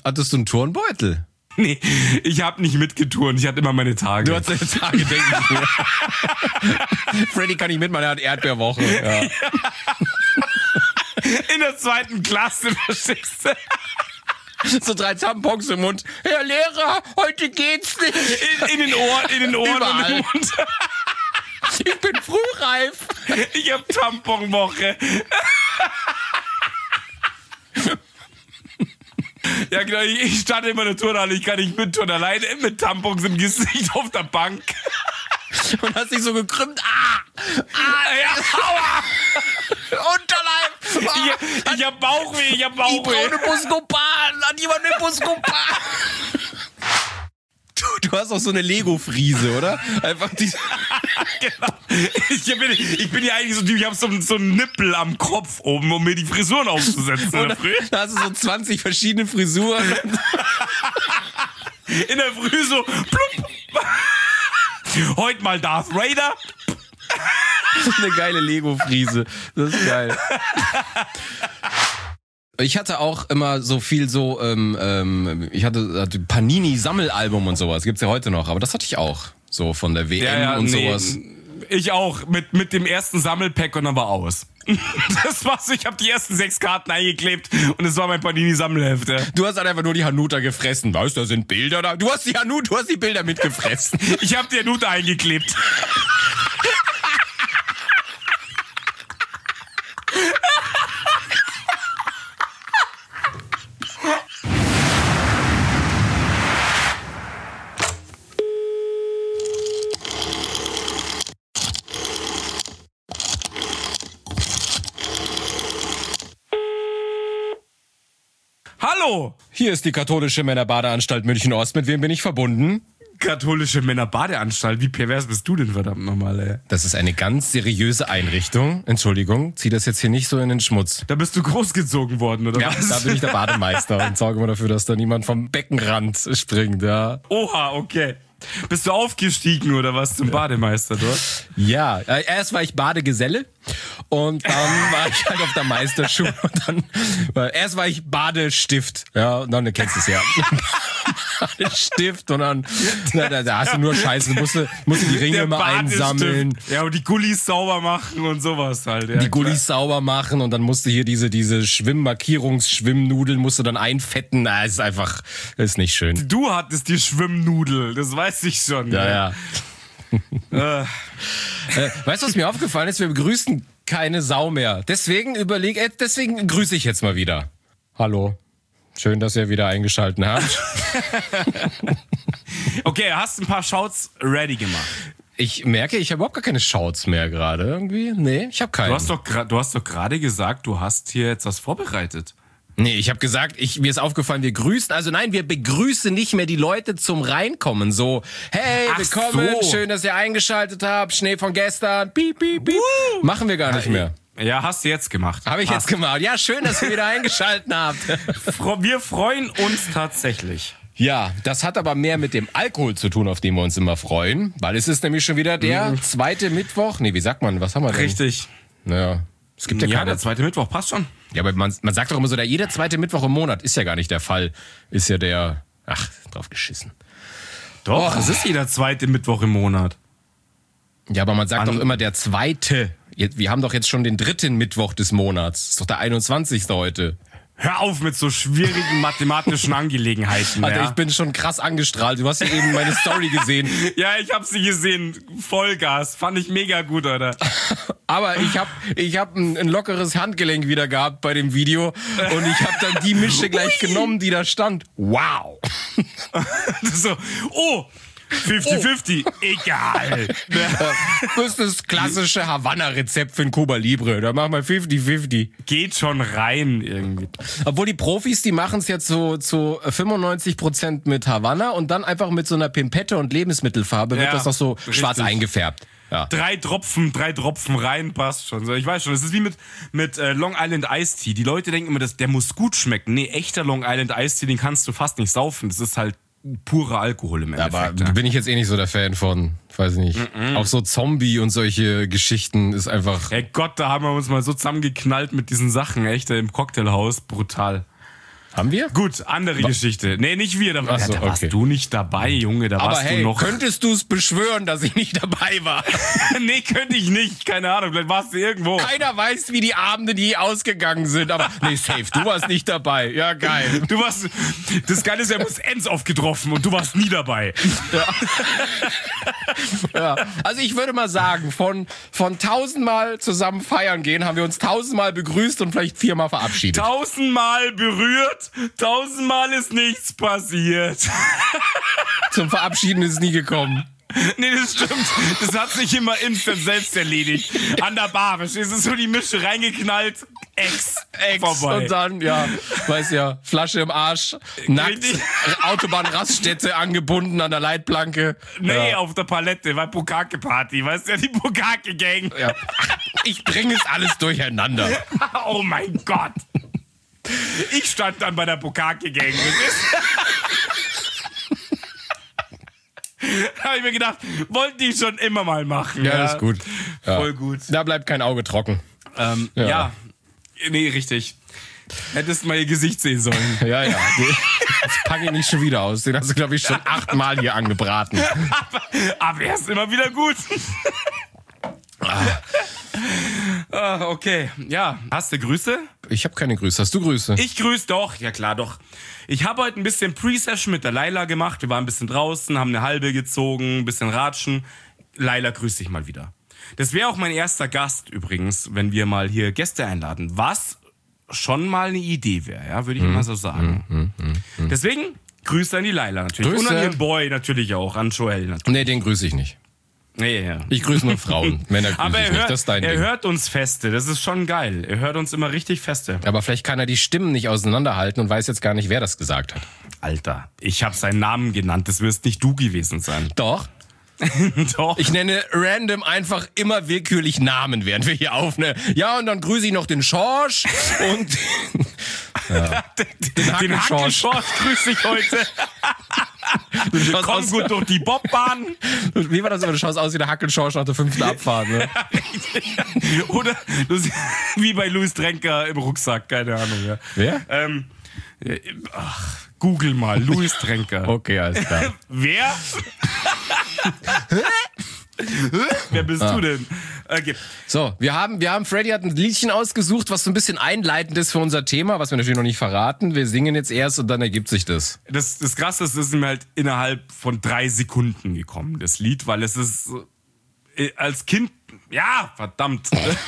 Hattest du einen Turnbeutel? Nee, ich habe nicht mitgeturnt. Ich hatte immer meine Tage. Du hattest deine Tage, denke ich mir. Freddy kann nicht mitmachen, er hat Erdbeerwoche. Ja. In der 2. Klasse, verstehst du? So 3 Tampons im Mund. Herr Lehrer, heute geht's nicht. In den Ohren Überall. und im Mund. Ich bin frühreif. Ich hab Tamponwoche. Ja genau, ich stand immer in der Turnhalle, ich kann nicht mitturnen, alleine mit Tampons im Gesicht auf der Bank. Und hast dich so gekrümmt. Ja, aua! Unterleib. Ich hab Bauchweh, Ich brauche eine Buscopan. Hat jemand eine Buscopan? Du hast auch so eine Lego-Friese, oder? Einfach diese... Genau. Ich bin ja eigentlich so Typ, ich hab so einen Nippel am Kopf oben, um mir die Frisuren aufzusetzen. Da hast du so 20 verschiedene Frisuren. In der Früh so, plupp. Heute mal Darth Vader. Eine geile Lego-Friese. Das ist geil. Ich hatte auch immer so viel so, ich hatte Panini-Sammelalbum und sowas. Gibt's ja heute noch, aber das hatte ich auch. So von der WM und sowas. Ich auch, mit dem ersten Sammelpack und dann war aus. Das war's, ich habe die ersten 6 Karten eingeklebt und es war mein Panini-Sammelhefte. Du hast halt einfach nur die Hanuta gefressen. Weißt du, da sind Bilder da. Du hast die Bilder mitgefressen. Ich habe die Hanuta eingeklebt. Hallo! Hier ist die katholische Männerbadeanstalt München-Ost. Mit wem bin ich verbunden? Katholische Männerbadeanstalt. Wie pervers bist du denn verdammt nochmal, ey? Das ist eine ganz seriöse Einrichtung. Entschuldigung, zieh das jetzt hier nicht so in den Schmutz. Da bist du großgezogen worden, oder Ja, was? da bin ich der Bademeister und sorge immer dafür, dass da niemand vom Beckenrand springt, ja. Oha, okay. Bist du aufgestiegen oder was zum Bademeister dort? Ja, erst war ich Badegeselle und dann war ich halt auf der Meisterschule und dann, erst war ich Badestift, ja, und dann, du kennst es ja. Badestift und dann, da hast du nur Scheiße, musst du die Ringe Der immer Badestift. einsammeln. Ja, und die Gullis sauber machen und sowas halt. Ja, Die Gullis sauber machen und dann musst du hier diese Schwimmnudeln musst du dann einfetten. Ist einfach, ist nicht schön. Du hattest die Schwimmnudel, das weiß ich schon. Ja. Weißt du, was mir aufgefallen ist? Wir begrüßen keine Sau mehr. Deswegen grüße ich jetzt mal wieder. Hallo. Schön, dass ihr wieder eingeschaltet habt. Okay, hast ein paar Shouts ready gemacht. Ich merke, ich habe überhaupt gar keine Shouts mehr gerade irgendwie. Nee, ich habe keine. Du hast doch gerade gesagt, du hast hier jetzt was vorbereitet. Nee, ich habe gesagt, mir ist aufgefallen, wir grüßen, also nein, wir begrüßen nicht mehr die Leute zum Reinkommen. So, hey, Ach willkommen, so. schön, dass ihr eingeschaltet habt, Schnee von gestern, piep, piep, piep. Machen wir gar nicht mehr. Ja, hast du jetzt gemacht. Habe ich jetzt gemacht. Ja, schön, dass ihr wieder eingeschaltet habt. Wir freuen uns tatsächlich. Ja, das hat aber mehr mit dem Alkohol zu tun, auf den wir uns immer freuen, weil es ist nämlich schon wieder der zweite Mittwoch. Nee, wie sagt man, was haben wir denn? Richtig. Naja, es gibt ja Ja, keine... der zweite Mittwoch passt schon. Ja, aber man sagt doch immer so, jeder zweite Mittwoch im Monat ist ja gar nicht der Fall. Ist ja der... Ach, drauf geschissen. Doch, es ist jeder zweite Mittwoch im Monat. Ja, aber man sagt doch immer der zweite. Wir haben doch jetzt schon den 3. Mittwoch des Monats. Ist doch der 21. heute. Hör auf mit so schwierigen mathematischen Angelegenheiten. Alter, ja. ich bin schon krass angestrahlt. Du hast ja eben meine Story gesehen. Ja, ich hab sie gesehen. Vollgas. Fand ich mega gut, Alter. Aber ich hab ein lockeres Handgelenk wieder gehabt bei dem Video. Und ich habe dann die Mische gleich genommen, die da stand. Wow. So, 50-50. Egal. Das ist das klassische Havanna-Rezept für ein Cuba Libre. Da machen wir 50-50. Geht schon rein irgendwie. Obwohl die Profis, die machen es jetzt so zu 95% mit Havanna und dann einfach mit so einer Pimpette und Lebensmittelfarbe wird Ja, das doch so richtig. schwarz eingefärbt. Ja. 3 Tropfen rein, passt schon. Ich weiß schon, das ist wie mit Long Island Iced Tea. Die Leute denken immer, der muss gut schmecken. Nee, echter Long Island Iced Tea, den kannst du fast nicht saufen. Das ist halt purer Alkohol im Endeffekt. Aber bin ich jetzt eh nicht so der Fan von, weiß ich nicht. Auch so Zombie und solche Geschichten ist einfach... Hey Gott, da haben wir uns mal so zusammengeknallt mit diesen Sachen, echt, im Cocktailhaus. Brutal. Haben wir? Gut, andere Geschichte. Nee, nicht wir. Da so, warst okay. du nicht dabei, Junge. Da Aber warst hey, du noch. könntest du es beschwören, dass ich nicht dabei war? Nee, könnte ich nicht. Keine Ahnung, vielleicht warst du irgendwo. Keiner weiß, wie die Abende die ausgegangen sind. Aber nee, safe, du warst nicht dabei. Ja, geil. Du warst. Das Geile ist, wir haben uns Ends aufgetroffen und du warst nie dabei. Ja. Also ich würde mal sagen, von 1000-mal zusammen feiern gehen, haben wir uns 1000-mal begrüßt und vielleicht 4-mal verabschiedet. 1000-mal berührt, 1000-mal ist nichts passiert. Zum Verabschieden ist es nie gekommen. Nee, das stimmt. Das hat sich immer instant selbst erledigt. An der Bar, verstehst du? So die Mische reingeknallt, Ex vorbei. Und dann, ja, weiß ja, Flasche im Arsch, nackt, Richtig. Autobahnraststätte angebunden an der Leitplanke. Nee, Ja. auf der Palette, war Bukake-Party, weißt du, ja, die Bukake-Gang. Ja. Ich bringe es alles durcheinander. Oh mein Gott. Ich stand dann bei der Bukake-Gang. Da habe ich mir gedacht, wollten die schon immer mal machen. Ja, das ist gut. Ja. Voll gut. Da bleibt kein Auge trocken. Ja. Nee, richtig. Hättest mal ihr Gesicht sehen sollen. Ja. Das packe ich nicht schon wieder aus. Den hast du, glaube ich, schon 8-mal hier angebraten. Aber er ist immer wieder gut. Okay, ja. Hast du Grüße? Ich habe keine Grüße. Hast du Grüße? Ich grüße doch. Ja klar, doch. Ich habe heute ein bisschen Pre-Session mit der Laila gemacht. Wir waren ein bisschen draußen, haben eine halbe gezogen, ein bisschen ratschen. Laila, grüß dich mal wieder. Das wäre auch mein erster Gast übrigens, wenn wir mal hier Gäste einladen. Was schon mal eine Idee wäre, ja, würde ich mal so sagen. Deswegen Grüße an die Laila natürlich. Grüße. Und an ihren Boy natürlich auch, an Joel natürlich. Nee, den grüße ich nicht. Ja. Ich grüße nur Frauen. Männer grüße Aber ich nicht. Das ist dein er Ding. hört uns feste, das ist schon geil. Er hört uns immer richtig feste. Aber vielleicht kann er die Stimmen nicht auseinanderhalten und weiß jetzt gar nicht, wer das gesagt hat. Alter, ich habe seinen Namen genannt, das wirst nicht du gewesen sein. Doch. Doch. Ich nenne random einfach immer willkürlich Namen, während wir hier aufnehmen. Ja, und dann grüße ich noch den Schorsch und den Hackelschorsch grüße ich heute. Komm gut durch die Bobbahn. Wie war das immer? Du schaust aus wie der Hackelschorsch nach der 5. Abfahrt, ne? Oder wie bei Louis Trenker im Rucksack, keine Ahnung. Ja. Wer? Google mal, Louis Trenker. Okay, alles klar. Wer? Wer bist du denn? Okay. So, Freddy hat ein Liedchen ausgesucht, was so ein bisschen einleitend ist für unser Thema, was wir natürlich noch nicht verraten. Wir singen jetzt erst und dann ergibt sich das. Das Krasse ist, es ist mir halt innerhalb von 3 Sekunden gekommen, das Lied, weil es ist als Kind, ja, verdammt.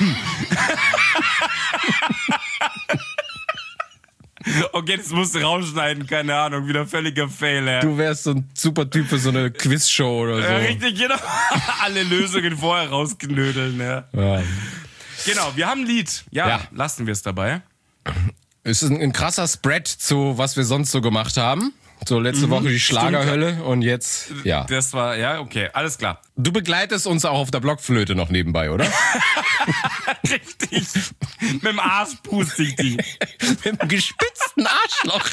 Okay, das musst du rausschneiden, keine Ahnung, wieder völliger Fail. Ja. Du wärst so ein super Typ für so eine Quizshow oder so. Ja, richtig, genau. Alle Lösungen vorher rausknödeln. Ja. Ja. Genau, wir haben ein Lied. Ja. Lassen wir es dabei. Es ist ein krasser Spread zu, was wir sonst so gemacht haben. So letzte Woche die Schlagerhölle und jetzt, ja. Das war, ja, okay, alles klar. Du begleitest uns auch auf der Blockflöte noch nebenbei, oder? Richtig. Mit dem Arsch puste ich die. Mit dem gespitzten Arschloch.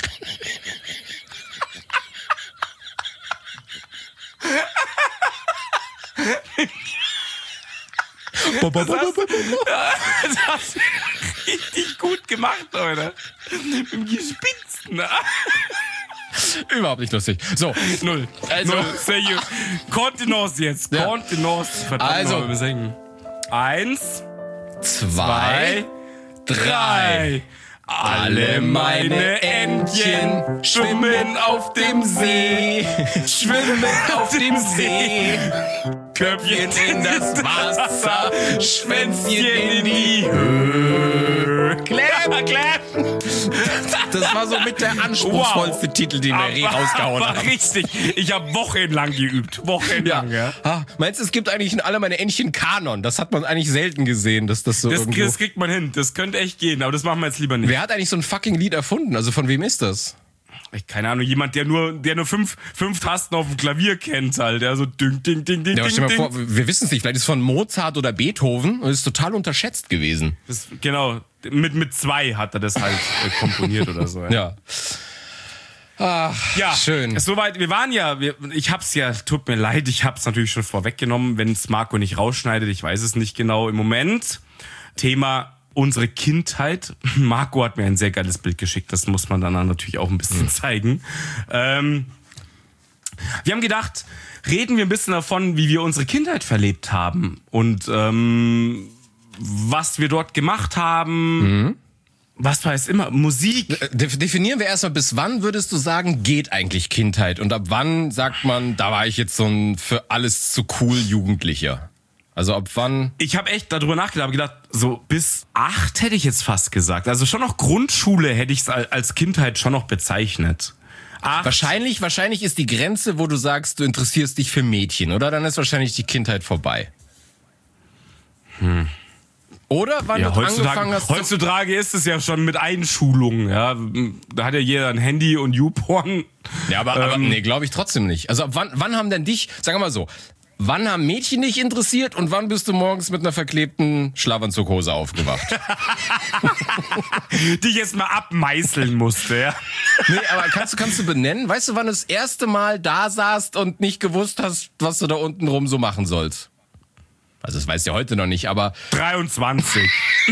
Das hast du richtig gut gemacht, Leute. Mit dem gespitzten Arsch. Überhaupt nicht lustig. So, Null. Also- Null. Seriös. Kontenance jetzt. Ja. Kontenance. Verdammt, Also. mal, wir singen. 1, 2, 3. Alle meine Entchen schwimmen auf dem See. Schwimmen auf dem See. Köpfchen in das Wasser, Schwänzchen in die Höhe. Clap, clap. Das war so mit der anspruchsvollste Titel, den wir je rausgehauen aber haben. richtig. Ich habe wochenlang geübt. Wochenlang, ja. Ah, meinst du, es gibt eigentlich in alle meine Entchen Kanon? Das hat man eigentlich selten gesehen, dass das so irgendwo... Das kriegt man hin. Das könnte echt gehen, aber das machen wir jetzt lieber nicht. Wer hat eigentlich so ein fucking Lied erfunden? Also von wem ist das? Keine Ahnung, jemand, der nur fünf Tasten auf dem Klavier kennt halt. Der so ding, ding, ding, ding, Ja, aber ding, stell mal ding. vor, wir wissen es nicht. Vielleicht ist es von Mozart oder Beethoven und ist total unterschätzt gewesen. Das, genau, mit 2 hat er das halt komponiert oder so. Ja. Ach, Ja, schön. Soweit, ich hab's ja, tut mir leid, ich hab's natürlich schon vorweggenommen, wenn es Marco nicht rausschneidet, ich weiß es nicht genau im Moment. Thema unsere Kindheit. Marco hat mir ein sehr geiles Bild geschickt, das muss man dann natürlich auch ein bisschen zeigen. Wir haben gedacht, reden wir ein bisschen davon, wie wir unsere Kindheit verlebt haben und was wir dort gemacht haben. Was war es immer? Musik. Definieren wir erstmal, bis wann würdest du sagen, geht eigentlich Kindheit? Und ab wann sagt man, da war ich jetzt so ein für alles zu cool Jugendlicher? Also ab wann? Ich habe echt darüber nachgedacht, habe gedacht, so bis 8 hätte ich jetzt fast gesagt. Also schon noch Grundschule hätte ich es als Kindheit schon noch bezeichnet. 8. Wahrscheinlich ist die Grenze, wo du sagst, du interessierst dich für Mädchen, oder? Dann ist wahrscheinlich die Kindheit vorbei. Oder wann du angefangen hast... Heutzutage ist es ja schon mit Einschulungen. Ja? Da hat ja jeder ein Handy und YouPorn. Ja, aber nee, glaube ich trotzdem nicht. Also ab wann haben denn dich, sagen wir mal so, wann haben Mädchen dich interessiert und wann bist du morgens mit einer verklebten Schlafanzughose aufgewacht? Die ich jetzt mal abmeißeln musste, ja. Nee, aber kannst du benennen? Weißt du, wann du das erste Mal da saßt und nicht gewusst hast, was du da unten rum so machen sollst? Also das weißt du ja heute noch nicht, aber... 23.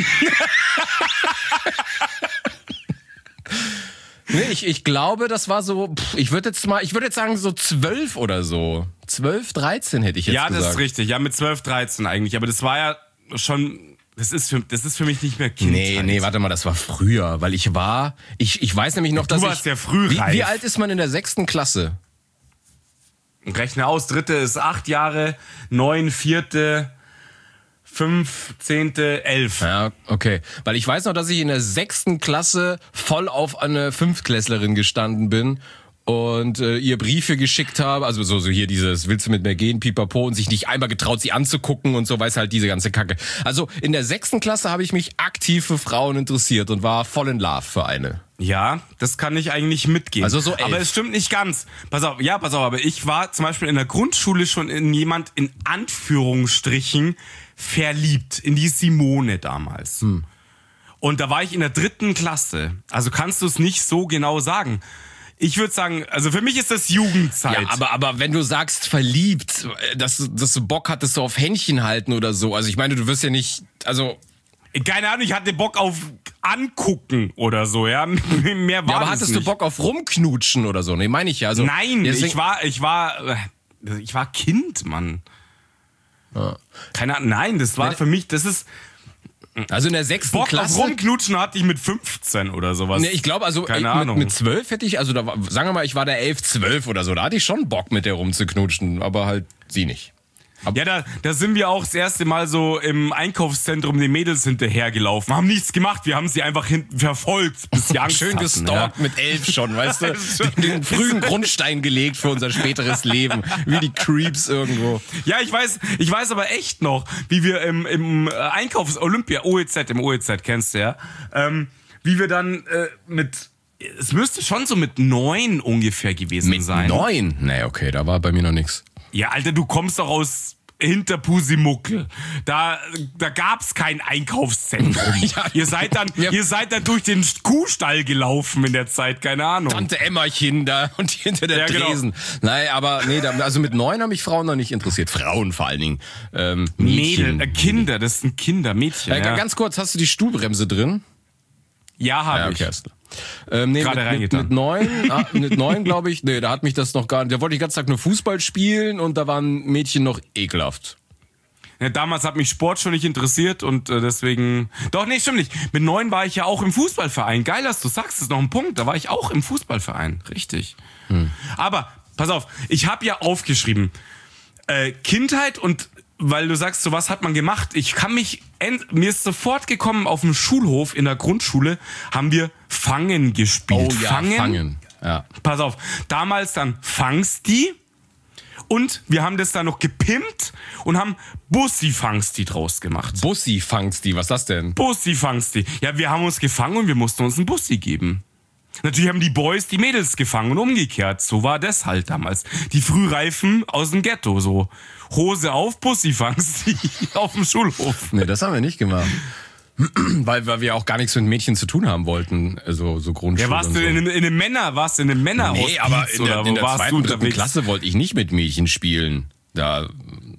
Nee, ich glaube, das war so, ich würde jetzt sagen so 12 oder so. 12, 13 hätte ich jetzt gesagt. Ja, das ist richtig. Ja, mit 12, 13 eigentlich. Aber das war ja schon, das ist für mich nicht mehr Kindheit. Nee, warte mal, das war früher, weil ich weiß nämlich noch, dass du warst ja früh reif. Wie alt ist man in der 6. Klasse? Rechne aus, 3. ist 8 Jahre, 9, 4., 5, 10., 11. Ja, okay. Weil ich weiß noch, dass ich in der 6. Klasse voll auf eine Fünftklässlerin gestanden bin und ihr Briefe geschickt habe, also so hier dieses, willst du mit mir gehen, pipapo, und sich nicht einmal getraut, sie anzugucken und so, weiß halt diese ganze Kacke. Also in der 6. Klasse habe ich mich aktiv für Frauen interessiert und war voll in Love für eine. Ja, das kann ich eigentlich mitgehen. Also so 11. Aber es stimmt nicht ganz. Pass auf, aber ich war zum Beispiel in der Grundschule schon in jemand, in Anführungsstrichen, verliebt, in die Simone damals. Und da war ich in der 3. Klasse. Also kannst du es nicht so genau sagen. Ich würde sagen, also für mich ist das Jugendzeit. Ja, aber wenn du sagst verliebt, dass du Bock hattest so auf Händchen halten oder so, also ich meine, du wirst ja nicht, also... Keine Ahnung, ich hatte Bock auf angucken oder so, ja. Mehr war ja, aber das hattest nicht. du Bock auf rumknutschen oder so? Nee, meine ich ja. Also, nein, ich war Kind, Mann. Ja. Keine Ahnung, nein, das war für mich, das ist... Also in der 6. Bock Klasse... auf rumknutschen hatte ich mit 15 oder sowas. Nee, ich glaube, also mit 12 hätte ich, also da war, sagen wir mal, ich war da 11, 12 oder so, da hatte ich schon Bock mit der rumzuknutschen, aber halt sie nicht. Ja, da sind wir auch das erste Mal so im Einkaufszentrum den Mädels hinterhergelaufen. Haben nichts gemacht, wir haben sie einfach hinten verfolgt, bis sie Angst Schön hatten, gestalkt mit 11 schon, weißt du? Den frühen Grundstein gelegt für unser späteres Leben. Wie die Creeps irgendwo. Ja, ich weiß aber echt noch, wie wir im im OEZ kennst du ja, wie wir dann es müsste schon so mit 9 ungefähr gewesen sein. Mit 9? Nee, okay, da war bei mir noch nichts. Ja, Alter, du kommst doch aus Hinterpusimuckel. Da gab's kein Einkaufszentrum. Ja. Ihr seid dann durch den Kuhstall gelaufen in der Zeit, keine Ahnung. Tante Emmerchen da und hinter der Tresen. Genau. Nein, aber nee, also mit 9 haben mich Frauen noch nicht interessiert. Frauen vor allen Dingen. Mädchen. Kinder, das sind Kinder, Mädchen. Ja. Ganz kurz, hast du die Stuhlbremse drin? Ja, habe ich. Nee, Gerade reingetan. mit 9 glaube ich, nee, da hat mich das noch gar nicht, da wollte ich den ganzen Tag nur Fußball spielen und da waren Mädchen noch ekelhaft. Ja, damals hat mich Sport schon nicht interessiert und deswegen, doch, nee, stimmt nicht. Mit 9 war ich ja auch im Fußballverein. Geil, dass du sagst, das ist noch ein Punkt, da war ich auch im Fußballverein, richtig. Aber, pass auf, ich habe ja aufgeschrieben, Kindheit und weil du sagst, so was hat man gemacht. Mir ist sofort gekommen, auf dem Schulhof in der Grundschule haben wir Fangen gespielt. Oh ja, Fangen. Ja. Pass auf, damals dann Fangsti und wir haben das dann noch gepimpt und haben Bussi-Fangsti draus gemacht. Bussi-Fangsti, was ist das denn? Bussi-Fangsti. Ja, wir haben uns gefangen und wir mussten uns einen Bussi geben. Natürlich haben die Boys die Mädels gefangen und umgekehrt. So war das halt damals. Die Frühreifen aus dem Ghetto, so. Hose auf, Bussi fangst auf dem Schulhof. Nee, das haben wir nicht gemacht. Weil wir auch gar nichts mit Mädchen zu tun haben wollten. Also so Grundschule. Ja, warst du in einem Männer? Nee, aber in der 2. und 3. Klasse wollte ich nicht mit Mädchen spielen. Da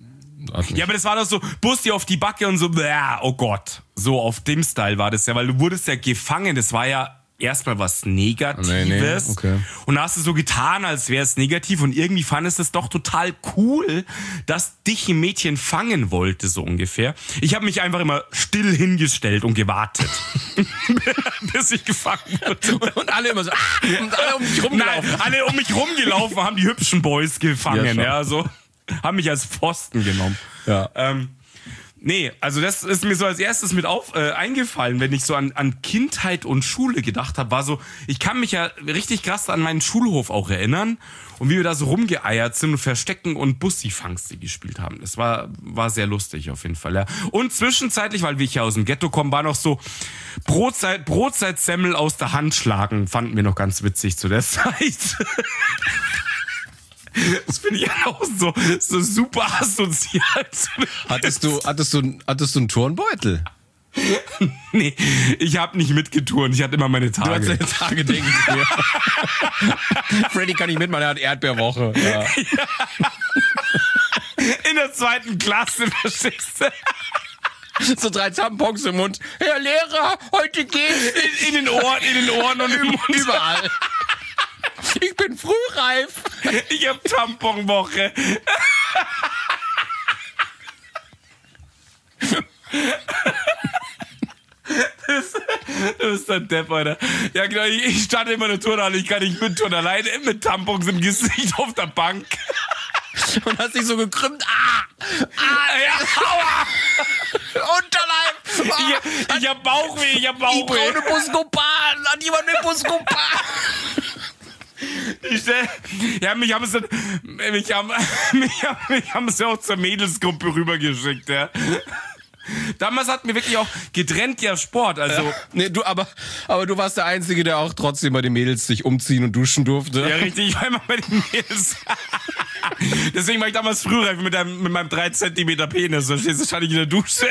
Ja, aber das war doch so, Bussi auf die Backe und so, oh Gott. So auf dem Style war das ja, weil du wurdest ja gefangen. Das war ja erstmal was Negatives. Nee, okay. Und da hast du so getan, als wäre es negativ. Und irgendwie fandest du es doch total cool, dass dich ein Mädchen fangen wollte, so ungefähr. Ich habe mich einfach immer still hingestellt und gewartet, bis ich gefangen wurde. Und alle immer so, und alle um mich rumgelaufen. Nein, alle um mich rumgelaufen, haben die hübschen Boys gefangen. Ja, so. Haben mich als Pfosten genommen. Ja. Nee, also das ist mir so als erstes mit eingefallen, wenn ich so an Kindheit und Schule gedacht habe, war so, ich kann mich ja richtig krass an meinen Schulhof auch erinnern und wie wir da so rumgeeiert sind und Verstecken und Bussi-Fangsti gespielt haben. Das war sehr lustig auf jeden Fall, ja. Und zwischenzeitlich, weil wir ja aus dem Ghetto kommen, war noch so Brotzeit-Semmel aus der Hand schlagen, fanden wir noch ganz witzig zu der Zeit. Das finde ich auch so super asozial. Hattest du einen Turnbeutel? Nee, ich habe nicht mitgeturnt. Ich hatte immer meine Tage. Du hattest deine Tage, denke ich mir. Freddy kann nicht mitmachen, er hat Erdbeerwoche. Ja. In der 2. Klasse, verstehst du? So 3 Tampons im Mund. Herr Lehrer, heute geht's. In den Ohren und im Mund. Überall. Ich bin frühreif. Ich hab Tamponwoche. Du bist ein Depp, Alter. Ja, genau, ich starte immer eine Turnhalle, ich kann nicht mittun, alleine mit Tampons im Gesicht auf der Bank. Und hast dich so gekrümmt. Ja, aua! Unterleib! Ich hab Bauchweh, Ich brauche eine Buscopan. Hat jemand eine Buscopan? Ja, mich haben sie auch zur Mädelsgruppe rübergeschickt, ja. Damals hatten wir wirklich auch getrennt ja Sport, also. Ja. Nee, aber du warst der Einzige, der auch trotzdem bei den Mädels sich umziehen und duschen durfte. Ja, richtig, ich war immer bei den Mädels. Deswegen war ich damals frühreif mit meinem 3 Zentimeter Penis, so stehst du wahrscheinlich in der Dusche.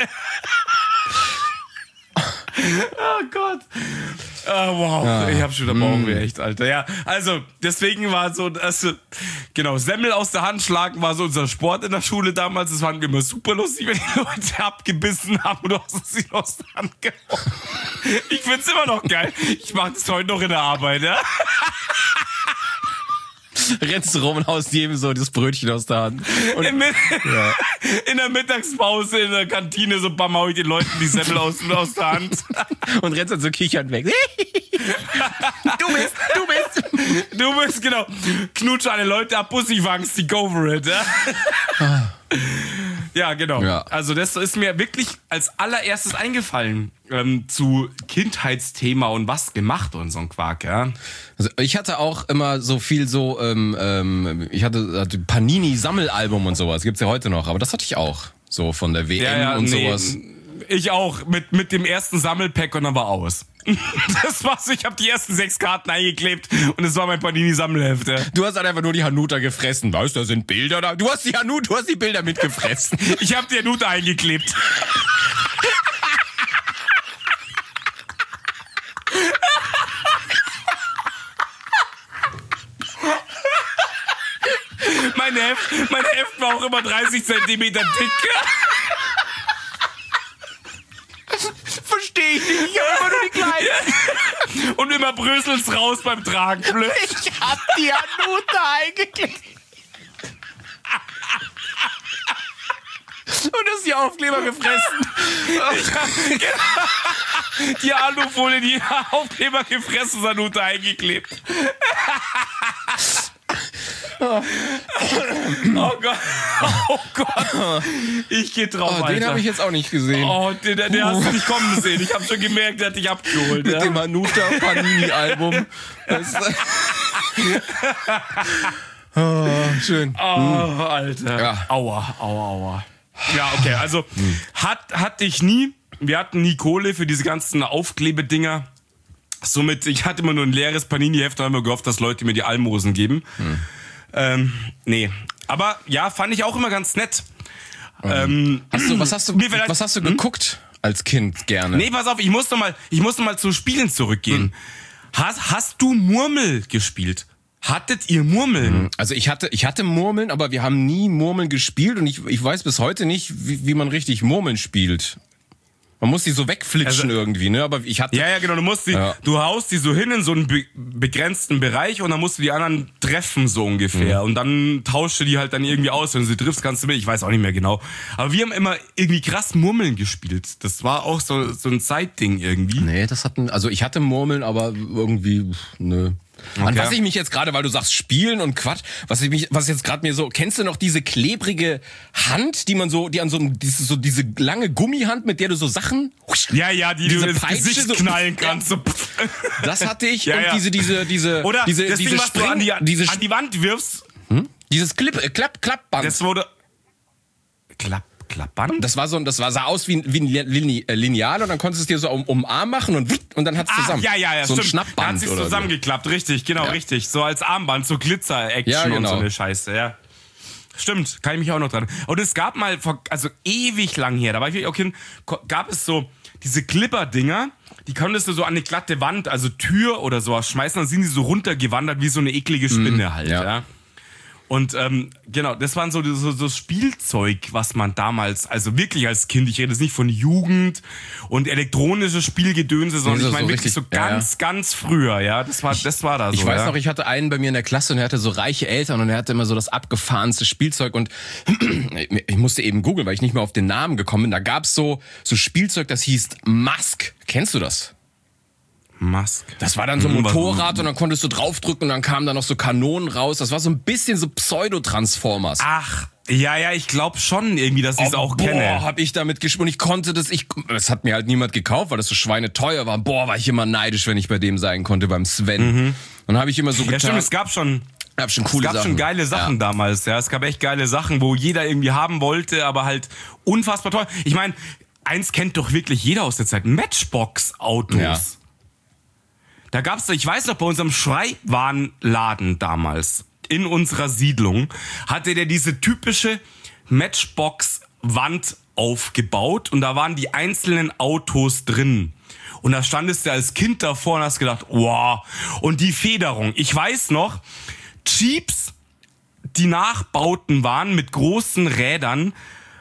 Oh Gott. Oh, wow, ja. Ich hab schon wieder Bauchweh, echt, Alter. Ja, also, deswegen war so, genau, Semmel aus der Hand schlagen war so unser Sport in der Schule damals. Das fanden wir immer super lustig, wenn die Leute abgebissen haben und sie aus der Hand gehauen. Ich find's immer noch geil. Ich mach das heute noch in der Arbeit, ja. Rennst du rum und haust jedem so das Brötchen aus der Hand. Und, in der Mittagspause in der Kantine so hau ich den Leuten die Semmel aus der Hand. Und rennst dann so kichern weg. Du bist, genau. Knutsche alle Leute ab, Bussi-Fangsti, go for it. Ja? Ja, genau. Ja. Also das ist mir wirklich als allererstes eingefallen zu Kindheitsthema und was gemacht und so ein Quark, ja. Also ich hatte auch immer so viel so, ich hatte Panini-Sammelalbum und sowas, gibt's ja heute noch, aber das hatte ich auch, so von der WM und sowas. Ich auch, mit dem ersten Sammelpack und dann war aus. Das war's, ich habe die ersten 6 Karten eingeklebt und es war mein Panini-Sammelheft. Ja. Du hast halt einfach nur die Hanuta gefressen, weißt du, da sind Bilder da. Du hast die Bilder mitgefressen. Ich habe die Hanuta eingeklebt. Mein Heft war auch immer 30 Zentimeter dick. Verstehe ich nicht, ich hab immer nur die kleinen. Und immer bröselt's raus beim Tragen. Blöd. Ich hab die Hanuta eingeklebt. Und das ist die Aufkleber gefressen. Die Alufolie, die Aufkleber gefressen, Hanuta eingeklebt. Oh Gott. Oh Gott. Ich geh drauf, Alter. Den habe ich jetzt auch nicht gesehen. Oh, den hast du nicht kommen sehen. Ich habe schon gemerkt, der hat dich abgeholt. Mit dem Hanuta Panini-Album. Schön. Oh, Alter. Ja. Aua. Ja, okay, also hatte ich nie. Wir hatten nie Kohle für diese ganzen Aufklebedinger. Somit, ich hatte immer nur ein leeres Panini-Heft und habe mir gehofft, dass Leute mir die Almosen geben. Nee. Aber ja, fand ich auch immer ganz nett. Was hast du geguckt als Kind gerne? Nee, pass auf, ich muss noch mal zu Spielen zurückgehen. Hast du Murmel gespielt? Hattet ihr Murmeln? Also ich hatte Murmeln, aber wir haben nie Murmeln gespielt und ich weiß bis heute nicht, wie man richtig Murmeln spielt. Man muss die so wegflitschen irgendwie, ne? Aber ich hatte. Ja, genau. Du haust die so hin in so einen begrenzten Bereich und dann musst du die anderen treffen, so ungefähr. Und dann tauschst du die halt dann irgendwie aus. Wenn du sie triffst, kannst du mit. Ich weiß auch nicht mehr genau. Aber wir haben immer irgendwie krass Murmeln gespielt. Das war auch so ein Zeitding irgendwie. Nee, also ich hatte Murmeln, aber irgendwie, nö. Okay. An was ich mich jetzt gerade, weil du sagst Spielen und Quatsch, was jetzt gerade mir so, kennst du noch diese klebrige Hand, die an so diese lange Gummihand, mit der du so Sachen, die du ins Gesicht knallen kannst. So. Das hatte ich und diese oder diese das Ding, was du an die Wand wirfst. Dieses Klappband. Das wurde Klappband? Das sah aus wie ein Lineal und dann konntest du es dir so um Arm machen und dann hat's zusammen. Ja, so stimmt. ein Schnappband da hat sich's oder zusammengeklappt, richtig, genau, richtig. So als Armband, so Glitzer-Action und so eine Scheiße, ja. Stimmt, kann ich mich auch noch dran. Und es gab mal, also ewig lang her, da war ich auch Kind, gab es so diese Clipper-Dinger, die konntest du so an eine glatte Wand, also Tür oder sowas schmeißen, dann sind die so runtergewandert wie so eine eklige Spinne halt, ja. Und genau, das waren so Spielzeug, was man damals, also wirklich als Kind, ich rede jetzt nicht von Jugend und elektronisches Spielgedönse, sondern ich meine wirklich so ganz früher, ja, das war da so. Ich weiß noch, ich hatte einen bei mir in der Klasse und er hatte so reiche Eltern und er hatte immer so das abgefahrenste Spielzeug und ich musste eben googeln, weil ich nicht mehr auf den Namen gekommen bin. Da gab's so Spielzeug, das hieß Musk. Kennst du das? Musk. Das war dann so ein Motorrad und dann konntest du draufdrücken und dann kamen da noch so Kanonen raus. Das war so ein bisschen so Pseudo-Transformers. Ach, ja, ich glaube schon irgendwie, dass ich es auch kenne. Hab ich damit gespielt und ich konnte das, hat mir halt niemand gekauft, weil das so schweineteuer war. War ich immer neidisch, wenn ich bei dem sein konnte, beim Sven. Und dann habe ich immer so getan. Ja, stimmt, es gab schon geile Sachen damals, ja. Es gab echt geile Sachen, wo jeder irgendwie haben wollte, aber halt unfassbar teuer. Ich meine, eins kennt doch wirklich jeder aus der Zeit. Matchbox-Autos. Ja. Da gab's, ich weiß noch, bei unserem Schreibwarenladen damals, in unserer Siedlung, hatte der diese typische Matchbox-Wand aufgebaut und da waren die einzelnen Autos drin. Und da standest du als Kind davor und hast gedacht, wow. Und die Federung. Ich weiß noch, Jeeps, die Nachbauten waren mit großen Rädern.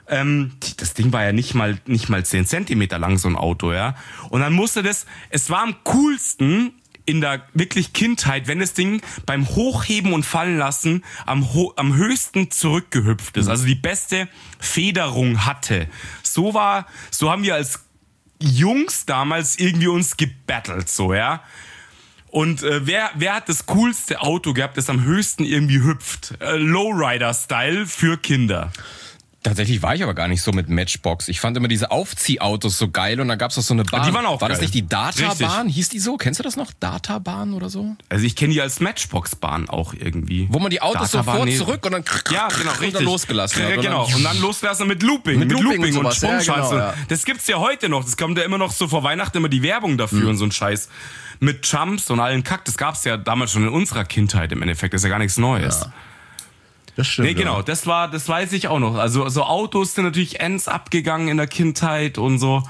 Das Ding war ja nicht mal 10 Zentimeter lang, so ein Auto, ja. Und dann es war am coolsten in der wirklich Kindheit, wenn das Ding beim Hochheben und Fallen lassen am höchsten zurückgehüpft ist, also die beste Federung hatte. So haben wir als Jungs damals irgendwie uns gebattelt, so, ja. Und wer hat das coolste Auto gehabt, das am höchsten irgendwie hüpft? Lowrider-Style für Kinder. Tatsächlich war ich aber gar nicht so mit Matchbox. Ich fand immer diese Aufziehautos so geil und da gab's auch so eine Bahn. Die waren auch War geil. Das nicht die Databahn? Hieß die so? Kennst du das noch? Databahn oder so? Also ich kenne die als Matchbox-Bahn auch irgendwie. Wo man die Autos Databahn, zurück und dann richtig. Dann losgelassen hat. Genau, und dann losgelassen mit Looping. Mit Looping und Sprungschanze. Ja, genau, ja. Das gibt's ja heute noch. Das kommt ja immer noch so vor Weihnachten immer die Werbung dafür und so ein Scheiß. Mit Jumps und allen Kack. Das gab's ja damals schon in unserer Kindheit im Endeffekt. Das ist ja gar nichts Neues. Ja. Das stimmt. Nee, genau, das weiß ich auch noch. Also so Autos sind natürlich ends abgegangen in der Kindheit und so.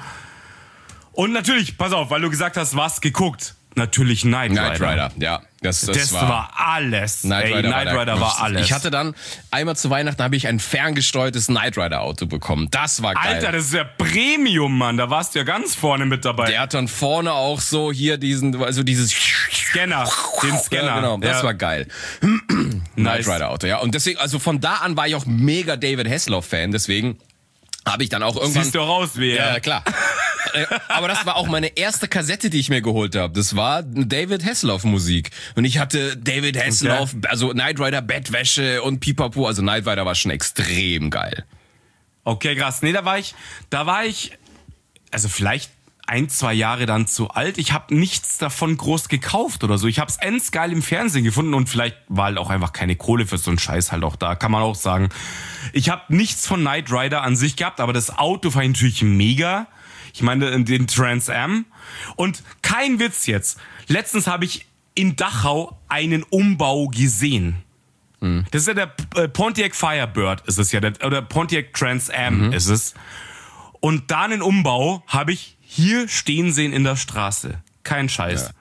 Und natürlich, pass auf, weil du gesagt hast, was geguckt. Natürlich Knight Rider. Ja. Das war alles. Knight Rider war alles. Ich hatte dann, einmal zu Weihnachten habe ich ein ferngesteuertes Knight Rider Auto bekommen. Das war geil. Alter, das ist ja Premium, Mann. Da warst du ja ganz vorne mit dabei. Der hat dann vorne auch so hier dieses Scanner. Den Scanner. Ja, genau, das war geil. Knight Rider Auto, ja. Und deswegen, also von da an war ich auch mega David Hasselhoff-Fan. Deswegen habe ich dann auch irgendwann... Siehst du raus, wie er. Ja, klar. Aber das war auch meine erste Kassette, die ich mir geholt habe. Das war David Hasselhoff Musik. Und ich hatte David Hasselhoff, also Knight Rider Bettwäsche und Pipapo. Also Knight Rider war schon extrem geil. Okay, krass. Nee, da war ich, also vielleicht 1-2 Jahre dann zu alt. Ich habe nichts davon groß gekauft oder so. Ich hab's endgeil im Fernsehen gefunden und vielleicht war halt auch einfach keine Kohle für so einen Scheiß halt auch da, kann man auch sagen. Ich habe nichts von Knight Rider an sich gehabt, aber das Auto fand ich natürlich mega. Ich meine, den Trans Am. Und kein Witz jetzt. Letztens habe ich in Dachau einen Umbau gesehen. Das ist ja der Pontiac Firebird, ist es ja, oder Pontiac Trans Am ist es. Und da einen Umbau habe ich hier stehen sehen in der Straße. Kein Scheiß.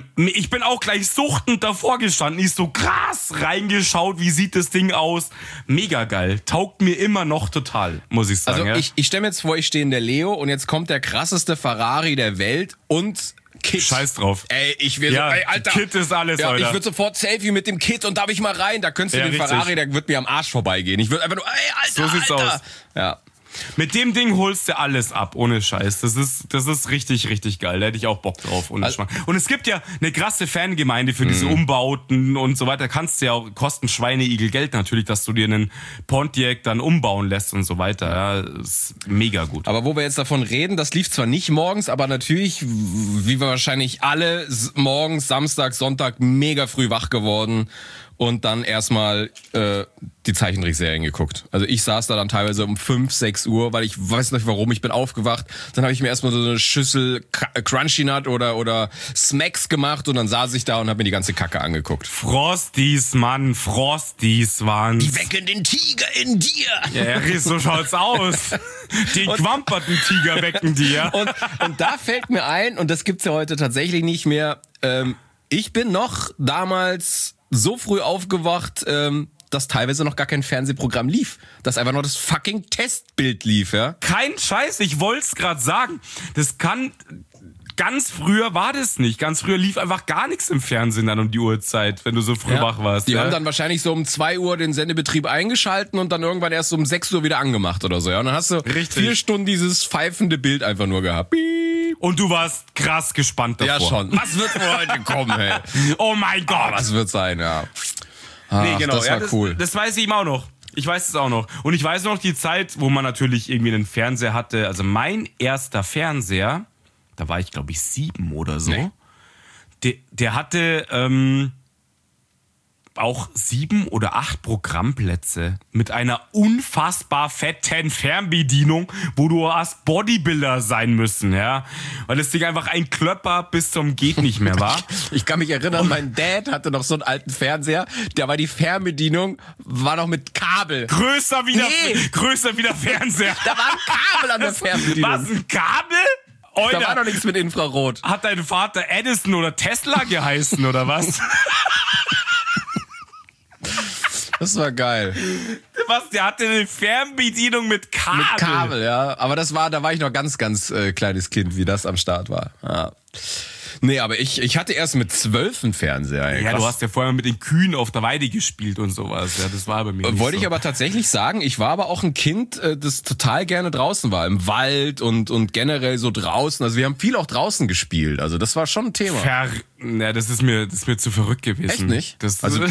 Ich bin auch gleich suchtend davor gestanden. Ich so krass reingeschaut, wie sieht das Ding aus. Mega geil. Taugt mir immer noch total, muss ich sagen. Also ich stelle mir jetzt vor, ich stehe in der Leo und jetzt kommt der krasseste Ferrari der Welt und Kit. Scheiß drauf. Ey, ich will ja, so, ey, Alter. Kit ist alles, ja, Alter. Ich würde sofort Selfie mit dem Kit und darf ich mal rein? Da könntest du den richtig. Ferrari, der wird mir am Arsch vorbeigehen. Ich würde einfach nur, ey, Alter, So sieht's Alter. aus. Ja. Mit dem Ding holst du alles ab, ohne Scheiß. Das ist richtig, richtig geil. Da hätte ich auch Bock drauf, ohne Schmarrn. Und es gibt ja eine krasse Fangemeinde für diese Umbauten und so weiter. Kannst du ja auch, kosten Schweineigel Geld natürlich, dass du dir einen Pontiac dann umbauen lässt und so weiter. Ja, ist mega gut. Aber wo wir jetzt davon reden, das lief zwar nicht morgens, aber natürlich, wie wir wahrscheinlich alle, morgens, Samstag, Sonntag mega früh wach geworden und dann erstmal die Zeichentrickserien geguckt. Also ich saß da dann teilweise um 5, 6 Uhr, weil ich weiß nicht warum, ich bin aufgewacht. Dann habe ich mir erstmal so eine Schüssel Crunchy Nut oder Smacks gemacht und dann saß ich da und habe mir die ganze Kacke angeguckt. Frosties, Mann, Frosties waren's. Die wecken den Tiger in dir. Ja, so schaut's aus. Die quamperten Tiger wecken dir. Und da fällt mir ein, und das gibt's ja heute tatsächlich nicht mehr, ich bin noch damals so früh aufgewacht, dass teilweise noch gar kein Fernsehprogramm lief. Dass einfach noch das fucking Testbild lief, ja. Kein Scheiß, ich wollt's gerade sagen. Das kann... Ganz früher war das nicht. Ganz früher lief einfach gar nichts im Fernsehen dann um die Uhrzeit, wenn du so früh wach warst. Die haben dann wahrscheinlich so um 2 Uhr den Sendebetrieb eingeschalten und dann irgendwann erst um 6 Uhr wieder angemacht oder so. Ja? Und dann hast du 4 Stunden dieses pfeifende Bild einfach nur gehabt. Piep. Und du warst krass gespannt davor. Ja schon. Was wird wohl heute kommen, ey? Oh mein Gott. Was wird sein, ja. Ach, nee, genau. Das war cool. Das weiß ich auch noch. Ich weiß es auch noch. Und ich weiß noch die Zeit, wo man natürlich irgendwie einen Fernseher hatte. Also mein erster Fernseher, da war ich glaube ich 7 oder so. Nee. Der hatte auch 7 oder 8 Programmplätze mit einer unfassbar fetten Fernbedienung, wo du hast Bodybuilder sein müssen, ja. Weil das Ding einfach ein Klöpper bis zum geht nicht mehr war. Ich kann mich erinnern, mein Dad hatte noch so einen alten Fernseher, da war die Fernbedienung, war noch mit Kabel. Größer wie der Fernseher. Da war ein Kabel an der Fernbedienung. Was, ein Kabel? Alter, da war noch nichts mit Infrarot. Hat dein Vater Edison oder Tesla geheißen oder was? Das war geil. Was? Der hatte eine Fernbedienung mit Kabel. Mit Kabel, ja. Aber da war ich noch ganz, ganz kleines Kind, wie das am Start war. Ja. Nee, aber ich hatte erst mit 12 einen Fernseher. Ja, du hast ja vorher mit den Kühen auf der Weide gespielt und sowas. Ja, das war bei mir nicht Wollte so. Ich aber tatsächlich sagen, ich war aber auch ein Kind, das total gerne draußen war. Im Wald und generell so draußen. Also wir haben viel auch draußen gespielt. Also das war schon ein Thema. Ja, das ist mir zu verrückt gewesen. Echt nicht?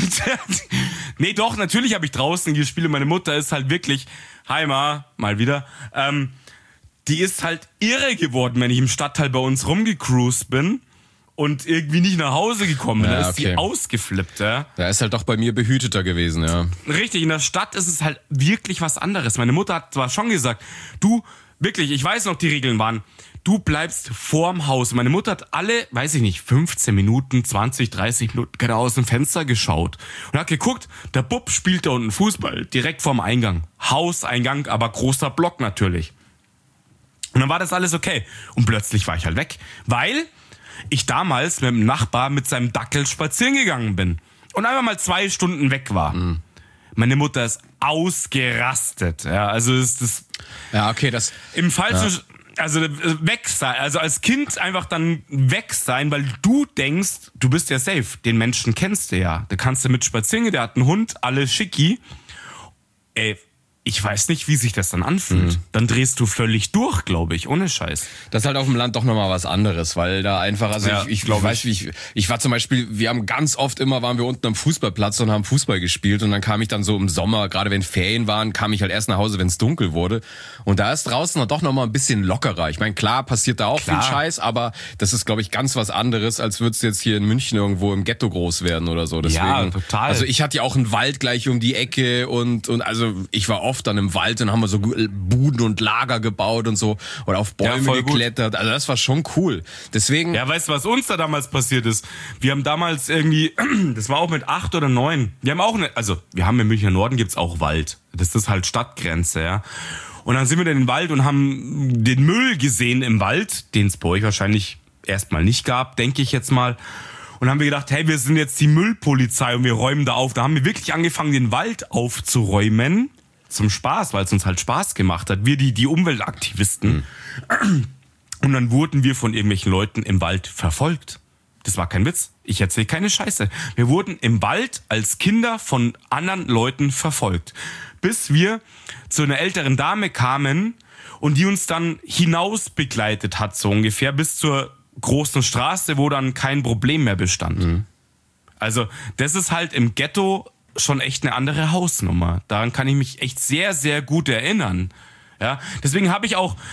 Nee, doch, natürlich habe ich draußen gespielt. Meine Mutter ist halt wirklich, Heimer, mal wieder, die ist halt irre geworden, wenn ich im Stadtteil bei uns rumgecruised bin und irgendwie nicht nach Hause gekommen bin. Ja, da ist sie ausgeflippt, ja. Da ist halt doch bei mir behüteter gewesen, ja. Richtig, in der Stadt ist es halt wirklich was anderes. Meine Mutter hat zwar schon gesagt, du, wirklich, ich weiß noch, die Regeln waren, du bleibst vorm Haus. Meine Mutter hat alle, weiß ich nicht, 15 Minuten, 20, 30 Minuten gerade aus dem Fenster geschaut und hat geguckt, der Bub spielt da unten Fußball, direkt vorm Eingang. Hauseingang, aber großer Block natürlich. Und dann war das alles okay. Und plötzlich war ich halt weg, weil ich damals mit dem Nachbar mit seinem Dackel spazieren gegangen bin und einfach mal 2 Stunden weg war. Mhm. Meine Mutter ist ausgerastet. Ja, also ist das. Ja, okay, das. Im falschen. Ja. Also weg sein. Also als Kind einfach dann weg sein, weil du denkst, du bist ja safe. Den Menschen kennst du ja. Da kannst du mit spazieren gehen, der hat einen Hund, alles schicki. Ey. Ich weiß nicht, wie sich das dann anfühlt. Dann drehst du völlig durch, glaube ich, ohne Scheiß. Das ist halt auf dem Land doch nochmal was anderes, weil da einfach, also ja, ich war zum Beispiel, wir haben ganz oft waren wir unten am Fußballplatz und haben Fußball gespielt und dann kam ich dann so im Sommer, gerade wenn Ferien waren, kam ich halt erst nach Hause, wenn es dunkel wurde und da ist draußen doch nochmal ein bisschen lockerer. Ich meine, klar passiert da auch viel Scheiß, aber das ist, glaube ich, ganz was anderes, als würdest du jetzt hier in München irgendwo im Ghetto groß werden oder so. Deswegen, ja, total. Also ich hatte ja auch einen Wald gleich um die Ecke und also ich war oft dann im Wald und haben wir so Buden und Lager gebaut und so oder auf Bäume geklettert. Also das war schon cool. Deswegen. Ja, weißt du, was uns da damals passiert ist? Wir haben damals irgendwie, das war auch mit 8 oder 9. Wir haben auch wir haben im Münchner Norden gibt's auch Wald. Das ist halt Stadtgrenze, ja. Und dann sind wir in den Wald und haben den Müll gesehen im Wald, den es bei euch wahrscheinlich erstmal nicht gab, denke ich jetzt mal. und haben wir gedacht, hey, wir sind jetzt die Müllpolizei und wir räumen da auf. Da haben wir wirklich angefangen, den Wald aufzuräumen. Zum Spaß, weil es uns halt Spaß gemacht hat. Wir, die Umweltaktivisten. Und dann wurden wir von irgendwelchen Leuten im Wald verfolgt. Das war kein Witz. Ich erzähle keine Scheiße. Wir wurden im Wald als Kinder von anderen Leuten verfolgt. Bis wir zu einer älteren Dame kamen und die uns dann hinaus begleitet hat, so ungefähr, bis zur großen Straße, wo dann kein Problem mehr bestand. Mhm. Also das ist halt im Ghetto schon echt eine andere Hausnummer. Daran kann ich mich echt sehr, sehr gut erinnern. Ja, deswegen habe ich auch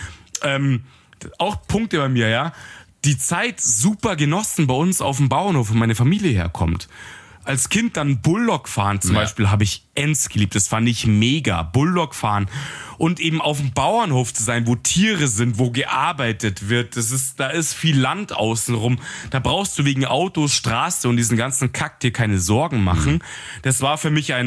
Punkte bei mir, ja. Die Zeit super genossen bei uns auf dem Bauernhof, wo meine Familie herkommt. Als Kind dann Bulldog fahren zum Beispiel habe ich geliebt. Das fand ich mega. Bulldog fahren. Und eben auf dem Bauernhof zu sein, wo Tiere sind, wo gearbeitet wird. Da ist viel Land außenrum. Da brauchst du wegen Autos, Straße und diesen ganzen Kack dir keine Sorgen machen. Das war für mich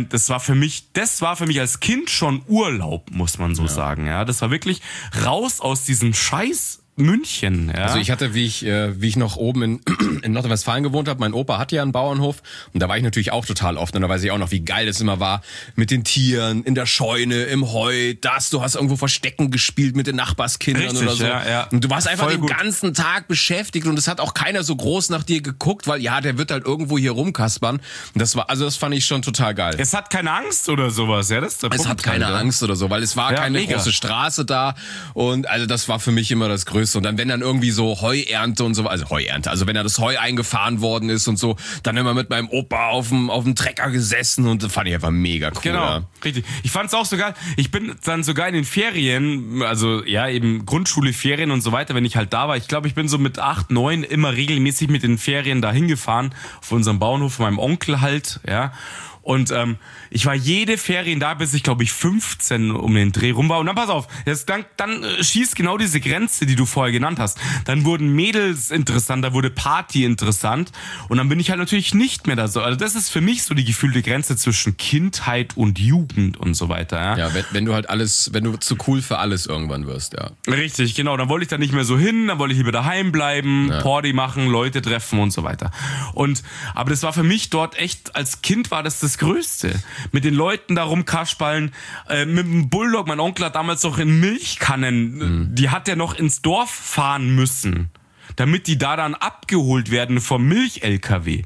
als Kind schon Urlaub, muss man so sagen. Ja, das war wirklich raus aus diesem Scheiß München, ja. Also ich hatte, wie ich noch oben in Nordrhein-Westfalen gewohnt habe, mein Opa hatte ja einen Bauernhof und da war ich natürlich auch total oft und da weiß ich auch noch, wie geil es immer war mit den Tieren, in der Scheune, im Heu, du hast irgendwo Verstecken gespielt mit den Nachbarskindern. Richtig, oder so. Ja. Und du warst einfach den ganzen Tag beschäftigt und es hat auch keiner so groß nach dir geguckt, weil der wird halt irgendwo hier rumkaspern. Und das fand ich schon total geil. Es hat keine Angst oder sowas, ja, das ist der Punkt. Es hat keine Angst oder so, weil es war keine große Straße da und also das war für mich immer das Größte. Und dann, wenn dann irgendwie so Heuernte und so, also wenn da das Heu eingefahren worden ist und so, dann immer mit meinem Opa auf dem Trecker gesessen und das fand ich einfach mega cool. Genau, ja. Richtig. Ich fand's auch sogar, ich bin dann sogar in den Ferien, also ja, eben Grundschule, Ferien und so weiter, wenn ich halt da war, ich glaube, ich bin so mit 8, 9 immer regelmäßig mit den Ferien da hingefahren, auf unserem Bauernhof von meinem Onkel halt, ja. Und ich war jede Ferien da, bis ich, glaube ich, 15 um den Dreh rum war. Und dann pass auf, dann schießt genau diese Grenze, die du vorher genannt hast. Dann wurden Mädels interessant, da wurde Party interessant. Und dann bin ich halt natürlich nicht mehr da so. Also das ist für mich so die gefühlte Grenze zwischen Kindheit und Jugend und so weiter. Ja, wenn du zu cool für alles irgendwann wirst, ja. Richtig, genau. Dann wollte ich da nicht mehr so hin, dann wollte ich lieber daheim bleiben, Party machen, Leute treffen und so weiter. Aber das war für mich dort echt, als Kind war das Größte. Mit den Leuten da rumkaspallen, mit dem Bulldog, mein Onkel hat damals noch in Milchkannen, die hat er noch ins Dorf fahren müssen, damit die da dann abgeholt werden vom Milch-LKW.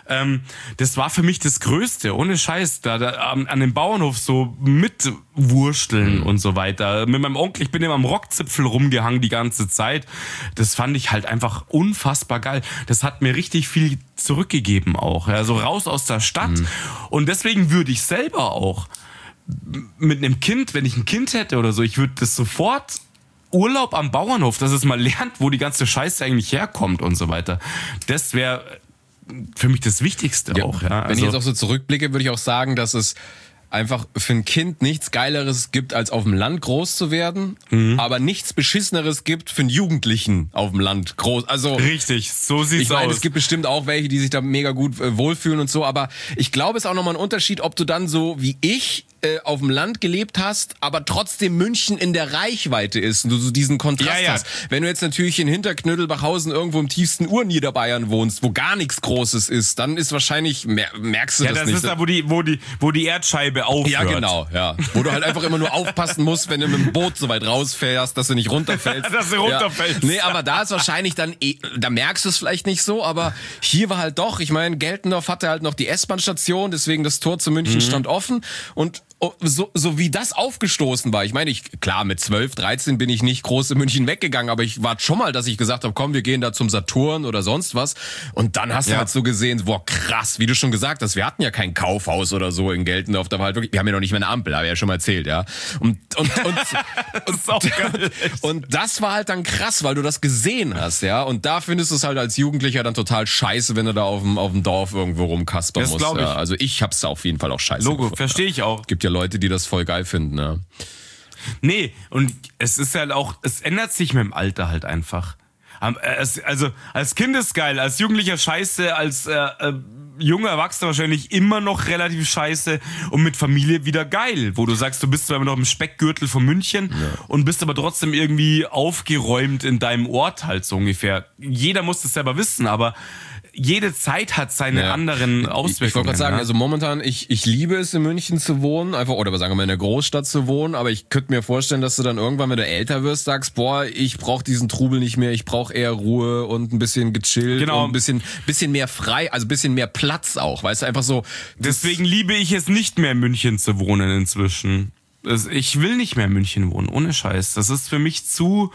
Das war für mich das Größte, ohne Scheiß, da an dem Bauernhof so mitwursteln und so weiter. Mit meinem Onkel, ich bin immer am Rockzipfel rumgehangen die ganze Zeit. Das fand ich halt einfach unfassbar geil. Das hat mir richtig viel zurückgegeben auch, ja, so raus aus der Stadt. Und deswegen würde ich selber auch mit einem Kind, wenn ich ein Kind hätte oder so, ich würde das sofort Urlaub am Bauernhof, dass es mal lernt, wo die ganze Scheiße eigentlich herkommt und so weiter. Das wäre für mich das Wichtigste auch. Ja. Wenn ich jetzt auch so zurückblicke, würde ich auch sagen, dass es einfach für ein Kind nichts Geileres gibt, als auf dem Land groß zu werden, aber nichts Beschisseneres gibt für einen Jugendlichen auf dem Land groß. Also richtig, so sieht's aus. Ich meine, es gibt bestimmt auch welche, die sich da mega gut wohlfühlen und so, aber ich glaube, es ist auch nochmal ein Unterschied, ob du dann so wie ich auf dem Land gelebt hast, aber trotzdem München in der Reichweite ist und du so diesen Kontrast hast. Wenn du jetzt natürlich in Hinterknödelbachhausen irgendwo im tiefsten Urniederbayern wohnst, wo gar nichts Großes ist, dann ist wahrscheinlich, merkst du das nicht. Ja, das ist da, wo die Erdscheibe aufhört. Ja, genau, ja. Wo du halt einfach immer nur aufpassen musst, wenn du mit dem Boot so weit rausfährst, dass du nicht runterfällst. Dass du runterfällst. Ja. Nee, aber da ist wahrscheinlich dann, da merkst du es vielleicht nicht so, aber hier war halt doch, ich meine, Geltendorf hatte halt noch die S-Bahn-Station, deswegen das Tor zu München stand offen und so wie das aufgestoßen war. Ich meine, klar, mit 12, 13 bin ich nicht groß in München weggegangen, aber ich war schon mal, dass ich gesagt habe, komm, wir gehen da zum Saturn oder sonst was. Und dann hast du halt so gesehen, boah, krass, wie du schon gesagt hast, wir hatten ja kein Kaufhaus oder so in Geltendorf, da war halt wirklich, wir haben ja noch nicht mehr eine Ampel, habe ich ja schon mal erzählt, ja. Das ist auch geil. Und das war halt dann krass, weil du das gesehen hast, ja. Und da findest du es halt als Jugendlicher dann total scheiße, wenn du da auf dem Dorf irgendwo rumkaspern musst. Das glaube ich. Ja. Also ich hab's auf jeden Fall auch scheiße Logo, verstehe ich auch. Gibt ja Leute, die das voll geil finden, ja. Nee, und es ist halt auch, es ändert sich mit dem Alter halt einfach. Also als Kind ist geil, als Jugendlicher scheiße, als junger Erwachsener wahrscheinlich immer noch relativ scheiße und mit Familie wieder geil, wo du sagst, du bist zwar immer noch im Speckgürtel von München und bist aber trotzdem irgendwie aufgeräumt in deinem Ort halt so ungefähr. Jeder muss das selber wissen, aber jede Zeit hat seine anderen Auswirkungen. Ich wollte gerade sagen, also momentan, ich liebe es, in München zu wohnen, einfach, oder sagen wir mal in der Großstadt zu wohnen, aber ich könnte mir vorstellen, dass du dann irgendwann, wenn du älter wirst, sagst, boah, ich brauche diesen Trubel nicht mehr, ich brauche eher Ruhe und ein bisschen gechillt und ein bisschen mehr frei, also ein bisschen mehr Platz auch, weißt du, einfach so. Deswegen liebe ich es nicht mehr, in München zu wohnen inzwischen. Ich will nicht mehr in München wohnen, ohne Scheiß. Das ist für mich zu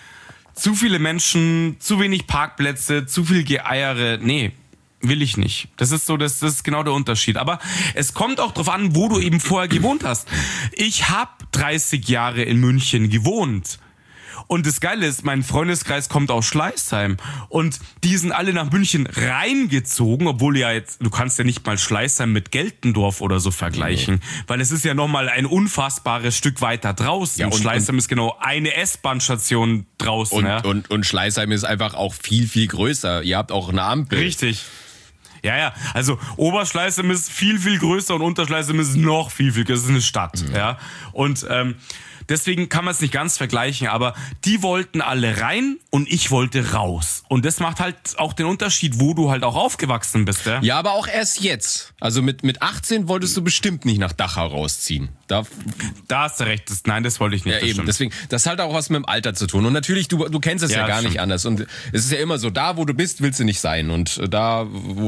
viele Menschen, zu wenig Parkplätze, zu viel Geeiere. Nee, will ich nicht. Das ist genau der Unterschied. Aber es kommt auch drauf an, wo du eben vorher gewohnt hast. Ich habe 30 Jahre in München gewohnt. Und das Geile ist, mein Freundeskreis kommt aus Schleißheim. Und die sind alle nach München reingezogen, obwohl du kannst ja nicht mal Schleißheim mit Geltendorf oder so vergleichen. Nee. Weil es ist ja nochmal ein unfassbares Stück weiter draußen. Ja, und Schleißheim ist genau eine S-Bahn-Station draußen. Und Schleißheim ist einfach auch viel, viel größer. Ihr habt auch eine Ampel. Richtig. Ja, also Oberschleißheim ist viel, viel größer und Unterschleißheim ist noch viel, viel größer. Das ist eine Stadt. Mhm. Ja. Und deswegen kann man es nicht ganz vergleichen, aber die wollten alle rein und ich wollte raus. Und das macht halt auch den Unterschied, wo du halt auch aufgewachsen bist. Ja, aber auch erst jetzt. Also mit 18 wolltest du bestimmt nicht nach Dachau rausziehen. Da hast du recht. Nein, das wollte ich nicht. Ja, eben. Stimmt. Deswegen, das hat auch was mit dem Alter zu tun. Und natürlich, du kennst es ja gar nicht anders. Und es ist ja immer so, da wo du bist, willst du nicht sein. Und da, wo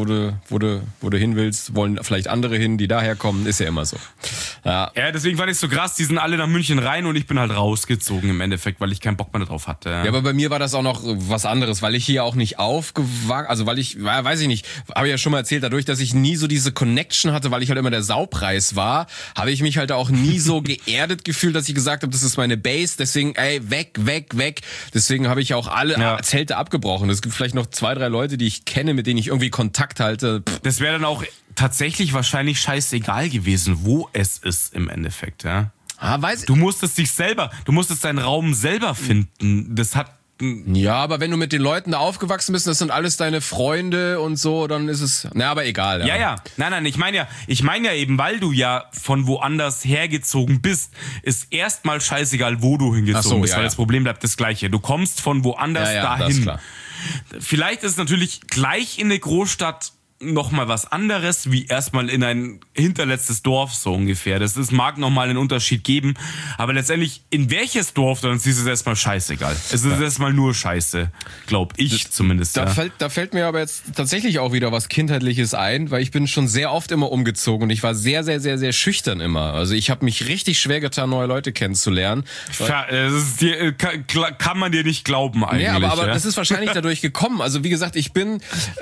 du hin willst, wollen vielleicht andere hin, die daherkommen. Ist ja immer so. Ja, deswegen fand ich es so krass. Die sind alle nach München rein und ich bin halt rausgezogen im Endeffekt, weil ich keinen Bock mehr drauf hatte. Ja, aber bei mir war das auch noch was anderes, weil ich hier auch nicht aufgewachsen, also weil ich, weiß ich nicht, habe ich ja schon mal erzählt, dadurch, dass ich nie so diese Connection hatte, weil ich halt immer der Saupreis war, habe ich mich halt auch nie so geerdet gefühlt, dass ich gesagt habe, das ist meine Base, deswegen, weg. Deswegen habe ich auch alle Zelte abgebrochen. Es gibt vielleicht noch 2, 3 Leute, die ich kenne, mit denen ich irgendwie Kontakt halte. Das wäre dann auch tatsächlich wahrscheinlich scheißegal gewesen, wo es ist im Endeffekt, ja. Du musstest deinen Raum selber finden. Ja, aber wenn du mit den Leuten da aufgewachsen bist, das sind alles deine Freunde und so, dann ist es, aber egal. Ja. Nein, ich meine ja eben, weil du ja von woanders hergezogen bist, ist erstmal scheißegal, wo du hingezogen bist, weil das Problem bleibt das Gleiche. Du kommst von woanders dahin. Das ist klar. Vielleicht ist es natürlich gleich in eine Großstadt nochmal was anderes, wie erstmal in ein hinterletztes Dorf so ungefähr. Mag nochmal einen Unterschied geben, aber letztendlich in welches Dorf, dann ist es erstmal scheißegal. Es ist erstmal nur Scheiße, glaub ich zumindest. Da fällt mir aber jetzt tatsächlich auch wieder was Kindheitliches ein, weil ich bin schon sehr oft immer umgezogen und ich war sehr, sehr, sehr, sehr schüchtern immer. Also ich habe mich richtig schwer getan, neue Leute kennenzulernen. Kann man dir nicht glauben eigentlich. Nee, aber das ist wahrscheinlich dadurch gekommen. Also wie gesagt, ich bin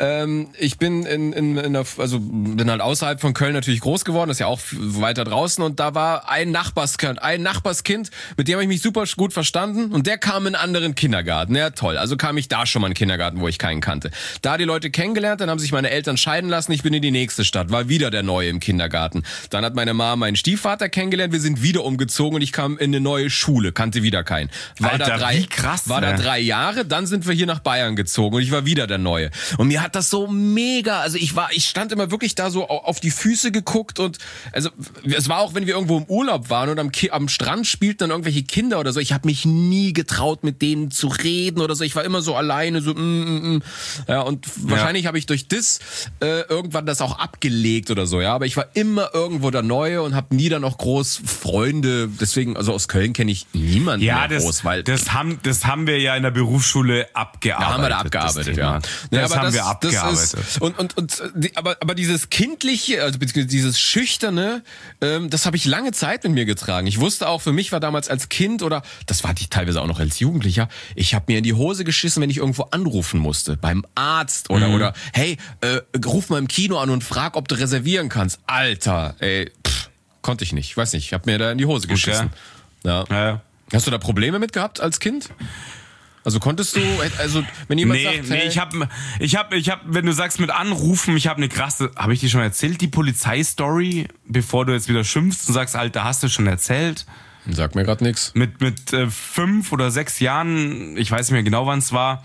bin halt außerhalb von Köln natürlich groß geworden, das ist ja auch weiter draußen und da war ein Nachbarskind, mit dem habe ich mich super gut verstanden und der kam in einen anderen Kindergarten. Ja, toll. Also kam ich da schon mal in einen Kindergarten, wo ich keinen kannte. Da die Leute kennengelernt, dann haben sich meine Eltern scheiden lassen, ich bin in die nächste Stadt, war wieder der Neue im Kindergarten. Dann hat meine Mama meinen Stiefvater kennengelernt, wir sind wieder umgezogen und ich kam in eine neue Schule, kannte wieder keinen. War da 3 Jahre, dann sind wir hier nach Bayern gezogen und ich war wieder der Neue. Und mir hat das so mega, also ich stand immer wirklich da so auf die Füße geguckt und also es war auch, wenn wir irgendwo im Urlaub waren und am Strand spielten dann irgendwelche Kinder oder so, ich habe mich nie getraut, mit denen zu reden oder so, ich war immer so alleine, so ja, und wahrscheinlich habe ich durch das irgendwann das auch abgelegt oder so, ja, aber ich war immer irgendwo der Neue und habe nie dann auch groß Freunde, deswegen, also aus Köln kenne ich niemanden mehr groß, weil das haben wir ja in der Berufsschule abgearbeitet. Da haben wir da abgearbeitet, ja. Das haben wir abgearbeitet. Aber dieses Kindliche, also beziehungsweise dieses Schüchterne, das habe ich lange Zeit mit mir getragen. Ich wusste auch, für mich war damals als Kind oder, das war ich teilweise auch noch als Jugendlicher, ich habe mir in die Hose geschissen, wenn ich irgendwo anrufen musste. Beim Arzt oder hey, ruf mal im Kino an und frag, ob du reservieren kannst. Alter, konnte ich nicht. Weiß nicht, ich habe mir da in die Hose geschissen. Okay. Ja. Hast du da Probleme mit gehabt als Kind? Also konntest du, wenn jemand sagt, hey, ich hab, wenn du sagst mit Anrufen, ich habe eine krasse, habe ich dir schon erzählt, die Polizeistory, bevor du jetzt wieder schimpfst und sagst, Alter, hast du schon erzählt? Sag mir gerade nichts. Mit 5 oder 6 Jahren, ich weiß nicht mehr genau, wann es war.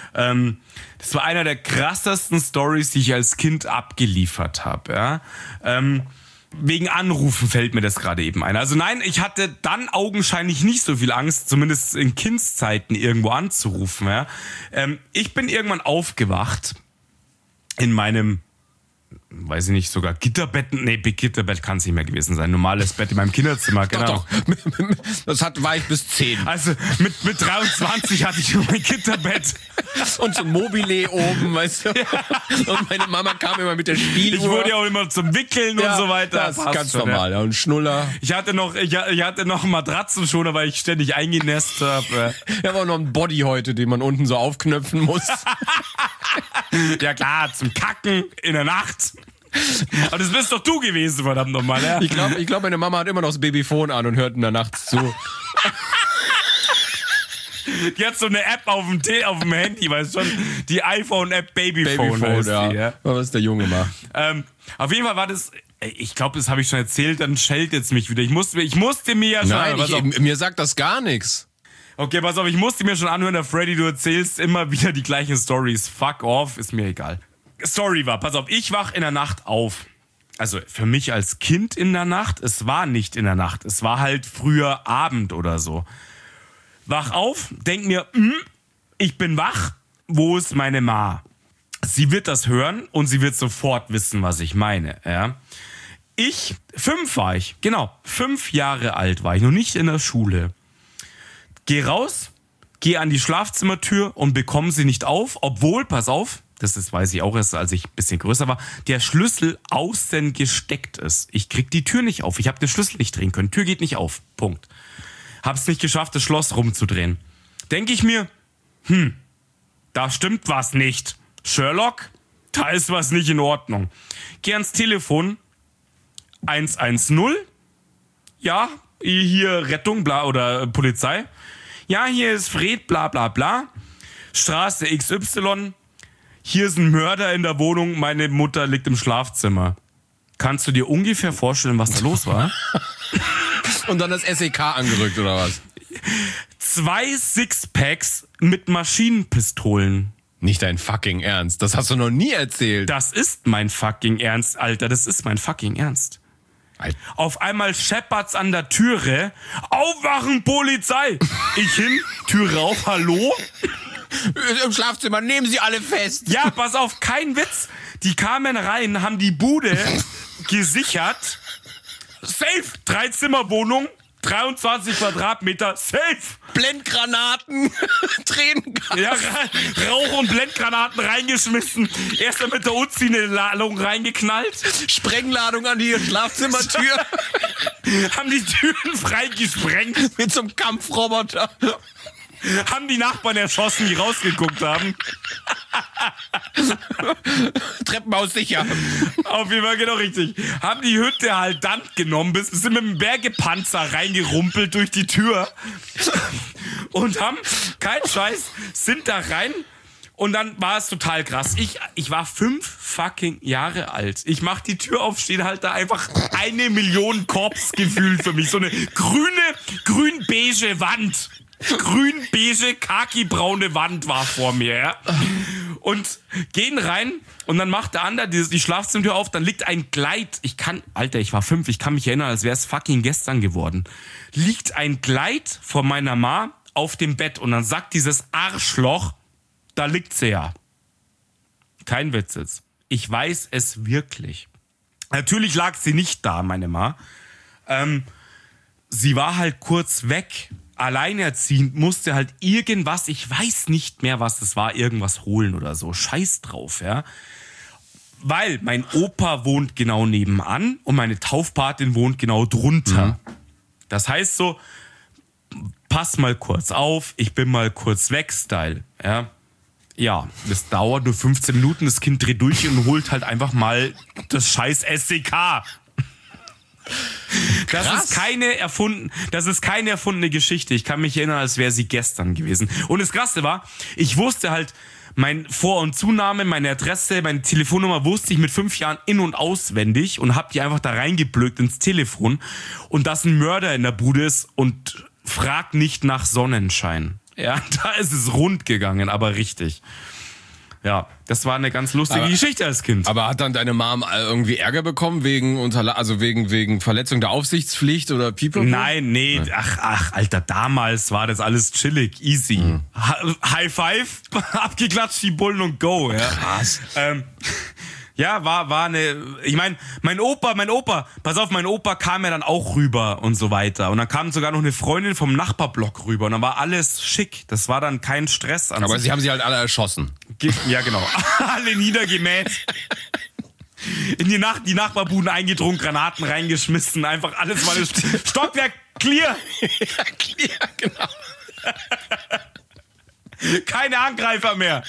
Das war einer der krassesten Stories, die ich als Kind abgeliefert habe. Ja? Wegen Anrufen fällt mir das gerade eben ein. Also nein, ich hatte dann augenscheinlich nicht so viel Angst, zumindest in Kindszeiten irgendwo anzurufen. Ja. Ich bin irgendwann aufgewacht in meinem, weiß ich nicht, sogar Gitterbett, nee, Gitterbett kann es nicht mehr gewesen sein, normales Bett in meinem Kinderzimmer, genau. Doch. War ich bis 10. Also mit 23 hatte ich mein Gitterbett. Und so ein Mobile oben, weißt du. Ja. Und meine Mama kam immer mit der Spieluhr. Ich wurde ja auch immer zum Wickeln und so weiter. Das ist ganz normal, ja. Und Schnuller. Ich hatte noch einen Matratzenschoner, weil ich ständig eingenässt habe. Ich habe auch noch einen Body heute, den man unten so aufknöpfen muss. Ja klar, zum Kacken in der Nacht. Aber das bist doch du gewesen, verdammt nochmal. Ja? Ich glaub, meine Mama hat immer noch das Babyphone an und hört in der Nacht zu. Die hat so eine App auf dem Handy, weißt du schon? Die iPhone-App Babyphone heißt die, ja. Was der Junge macht. Auf jeden Fall war das, ich glaube, das habe ich schon erzählt, dann schellt jetzt mich wieder. Ich musste mir ja schon... Nein, mir sagt das gar nichts. Okay, pass auf, ich musste mir schon anhören, der Freddy, du erzählst immer wieder die gleichen Stories. Fuck off, ist mir egal. Story war, pass auf, ich wach in der Nacht auf. Also für mich als Kind in der Nacht, es war nicht in der Nacht, es war halt früher Abend oder so. Wach auf, denk mir, ich bin wach, wo ist meine Ma? Sie wird das hören und sie wird sofort wissen, was ich meine. Ja? 5 war ich, genau, 5 Jahre alt war ich, noch nicht in der Schule. Geh raus, geh an die Schlafzimmertür und bekomme sie nicht auf, obwohl, pass auf, das weiß ich auch erst, als ich ein bisschen größer war, der Schlüssel außen gesteckt ist. Ich krieg die Tür nicht auf, ich habe den Schlüssel nicht drehen können, Tür geht nicht auf, Punkt. Hab's nicht geschafft, das Schloss rumzudrehen. Denke ich mir, da stimmt was nicht. Sherlock, da ist was nicht in Ordnung. Geh ans Telefon, 110, ja, hier Rettung, bla, oder Polizei. Ja, hier ist Fred, bla bla bla. Straße XY. Hier ist ein Mörder in der Wohnung, meine Mutter liegt im Schlafzimmer. Kannst du dir ungefähr vorstellen, was da los war? Und dann das SEK angerückt, oder was? 2 Sixpacks mit Maschinenpistolen. Nicht dein fucking Ernst. Das hast du noch nie erzählt. Das ist mein fucking Ernst, Alter. Das ist mein fucking Ernst. Auf einmal scheppert's an der Türe. Aufwachen, Polizei! Ich hin, Türe auf, hallo? Im Schlafzimmer, nehmen Sie alle fest. Ja, pass auf, kein Witz. Die kamen rein, haben die Bude gesichert. Safe, 3-Zimmer-Wohnung, 23 Quadratmeter, safe. Blendgranaten, Tränengas. Ja, Rauch- und Blendgranaten reingeschmissen. Erst mit der Uzi eine Ladung reingeknallt. Sprengladung an die Schlafzimmertür. Haben die Türen freigesprengt. Mit so einem Kampfroboter. Haben die Nachbarn erschossen, die rausgeguckt haben. Treppenhaus sicher. Auf jeden Fall, genau richtig. Haben die Hütte halt dann genommen, sind mit dem Bergepanzer reingerumpelt durch die Tür. Und haben, kein Scheiß, sind da rein. Und dann war es total krass. Ich war 5 fucking Jahre alt. Ich mach die Tür auf, steht halt da einfach 1 Million Korps gefühlt für mich. So eine grün-beige Wand. Grün-beige, khaki-braune Wand war vor mir, ja. Und gehen rein und dann macht der andere die Schlafzimmertür auf, dann liegt ein Gleit. Alter, ich war 5, ich kann mich erinnern, als wäre es fucking gestern geworden. Liegt ein Gleit von meiner Ma auf dem Bett und dann sagt dieses Arschloch, da liegt sie ja. Kein Witz jetzt. Ich weiß es wirklich. Natürlich lag sie nicht da, meine Ma. Sie war halt kurz weg. Alleinerziehend, musste halt irgendwas, ich weiß nicht mehr, was es war, irgendwas holen oder so. Scheiß drauf, ja. Weil mein Opa wohnt genau nebenan und meine Taufpatin wohnt genau drunter. Das heißt so, pass mal kurz auf, ich bin mal kurz weg, Style, ja. Ja, das dauert nur 15 Minuten, das Kind dreht durch und holt halt einfach mal das scheiß SEK. Das ist keine erfundene Geschichte. Ich kann mich erinnern, als wäre sie gestern gewesen. Und das Krasse war, ich wusste halt, mein Vor- und Zunahme, meine Adresse, meine Telefonnummer wusste ich mit 5 Jahren in- und auswendig und hab die einfach da reingeblökt ins Telefon. Und dass ein Mörder in der Bude ist und fragt nicht nach Sonnenschein. Ja, da ist es rund gegangen, aber richtig. Ja, das war eine ganz lustige Geschichte als Kind. Aber hat dann deine Mom irgendwie Ärger bekommen wegen Verletzung der Aufsichtspflicht oder People? Nein, nee, ach, Alter, damals war das alles chillig, easy. High Five, abgeklatscht, die Bullen und go. Ja. Krass. Ja, war eine, ich meine, mein Opa, pass auf, mein Opa kam ja dann auch rüber und so weiter. Und dann kam sogar noch eine Freundin vom Nachbarblock rüber und dann war alles schick. Das war dann kein Stress an Aber sich. sie haben sie halt alle erschossen. Ja, genau. Alle niedergemäht. In die Nachbarbuden eingedrungen, Granaten reingeschmissen, einfach alles war das Stockwerk clear. Ja, clear, genau. Keine Angreifer mehr.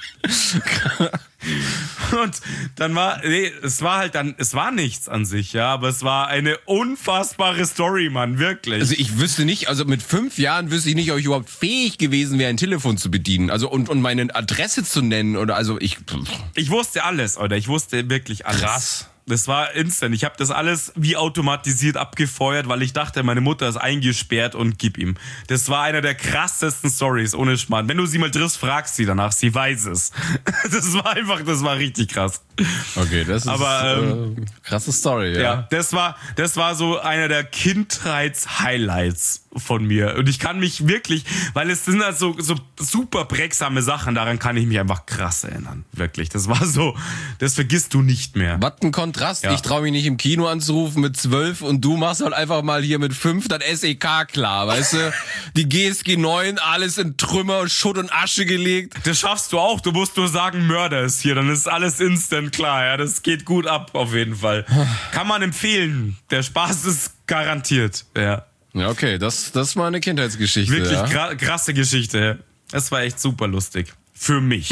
Und dann es war nichts an sich, ja, aber es war eine unfassbare Story, Mann, wirklich. Also ich wüsste nicht, also mit 5 Jahren wüsste ich nicht, ob ich überhaupt fähig gewesen wäre, ein Telefon zu bedienen. Also und meine Adresse zu nennen oder also ich wusste alles, oder? Ich wusste wirklich alles. Krass. Das war instant. Ich habe das alles wie automatisiert abgefeuert, weil ich dachte, meine Mutter ist eingesperrt und gib ihm. Das war einer der krassesten Stories, ohne Schmarrn. Wenn du sie mal triffst, fragst sie danach. Sie weiß es. Das war richtig krass. Okay, das ist krasse Story, ja. Ja, das war so einer der Kindheits-Highlights von mir. Und ich kann mich wirklich, weil es sind halt so super prägsame Sachen, daran kann ich mich einfach krass erinnern. Wirklich. Das war so, das vergisst du nicht mehr. Was ein Kontrast. Ja. Ich traue mich nicht im Kino anzurufen mit 12 und du machst halt einfach mal hier mit 5 das SEK klar, weißt du? Die GSG 9, alles in Trümmer, Schutt und Asche gelegt. Das schaffst du auch. Du musst nur sagen, Mörder ist hier. Dann ist alles instant klar. Ja, das geht gut ab, auf jeden Fall. Kann man empfehlen. Der Spaß ist garantiert. Ja. Ja, okay, das ist mal eine Kindheitsgeschichte. Wirklich ja. krasse Geschichte. Ja. Das war echt super lustig. Für mich.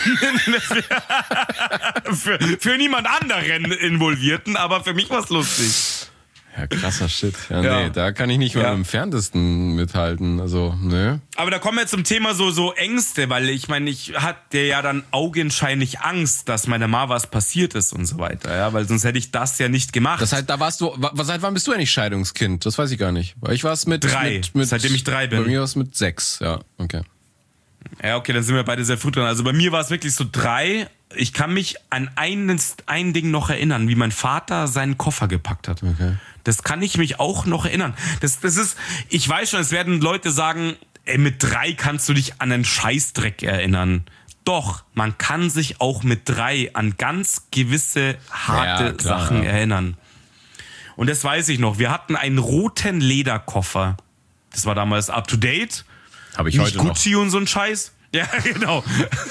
für niemand anderen Involvierten, aber für mich war es lustig. Ja, krasser Shit. Ja, Ja. nee, da kann ich nicht mal am entferntesten mithalten. Also, ne. Aber da kommen wir zum Thema so Ängste, weil ich meine, ich hatte ja dann augenscheinlich Angst, dass meiner Ma was passiert ist und so weiter, ja, weil sonst hätte ich das ja nicht gemacht. Das heißt, da warst du, seit wann bist du eigentlich Scheidungskind? Das weiß ich gar nicht. Weil ich war es mit 3, seitdem ich 3 bin. Bei mir war es mit 6, ja, okay. Ja, okay, dann sind wir beide sehr früh dran. Also bei mir war es wirklich so 3. Ich kann mich an ein Ding noch erinnern, wie mein Vater seinen Koffer gepackt hat. Okay. Das kann ich mich auch noch erinnern. Das ist, ich weiß schon, es werden Leute sagen, ey, mit 3 kannst du dich an einen Scheißdreck erinnern. Doch, man kann sich auch mit 3 an ganz gewisse harte Sachen erinnern. Und das weiß ich noch. Wir hatten einen roten Lederkoffer. Das war damals up to date. Habe ich Nicht heute noch. Gucci und so ein Scheiß. Ja, genau.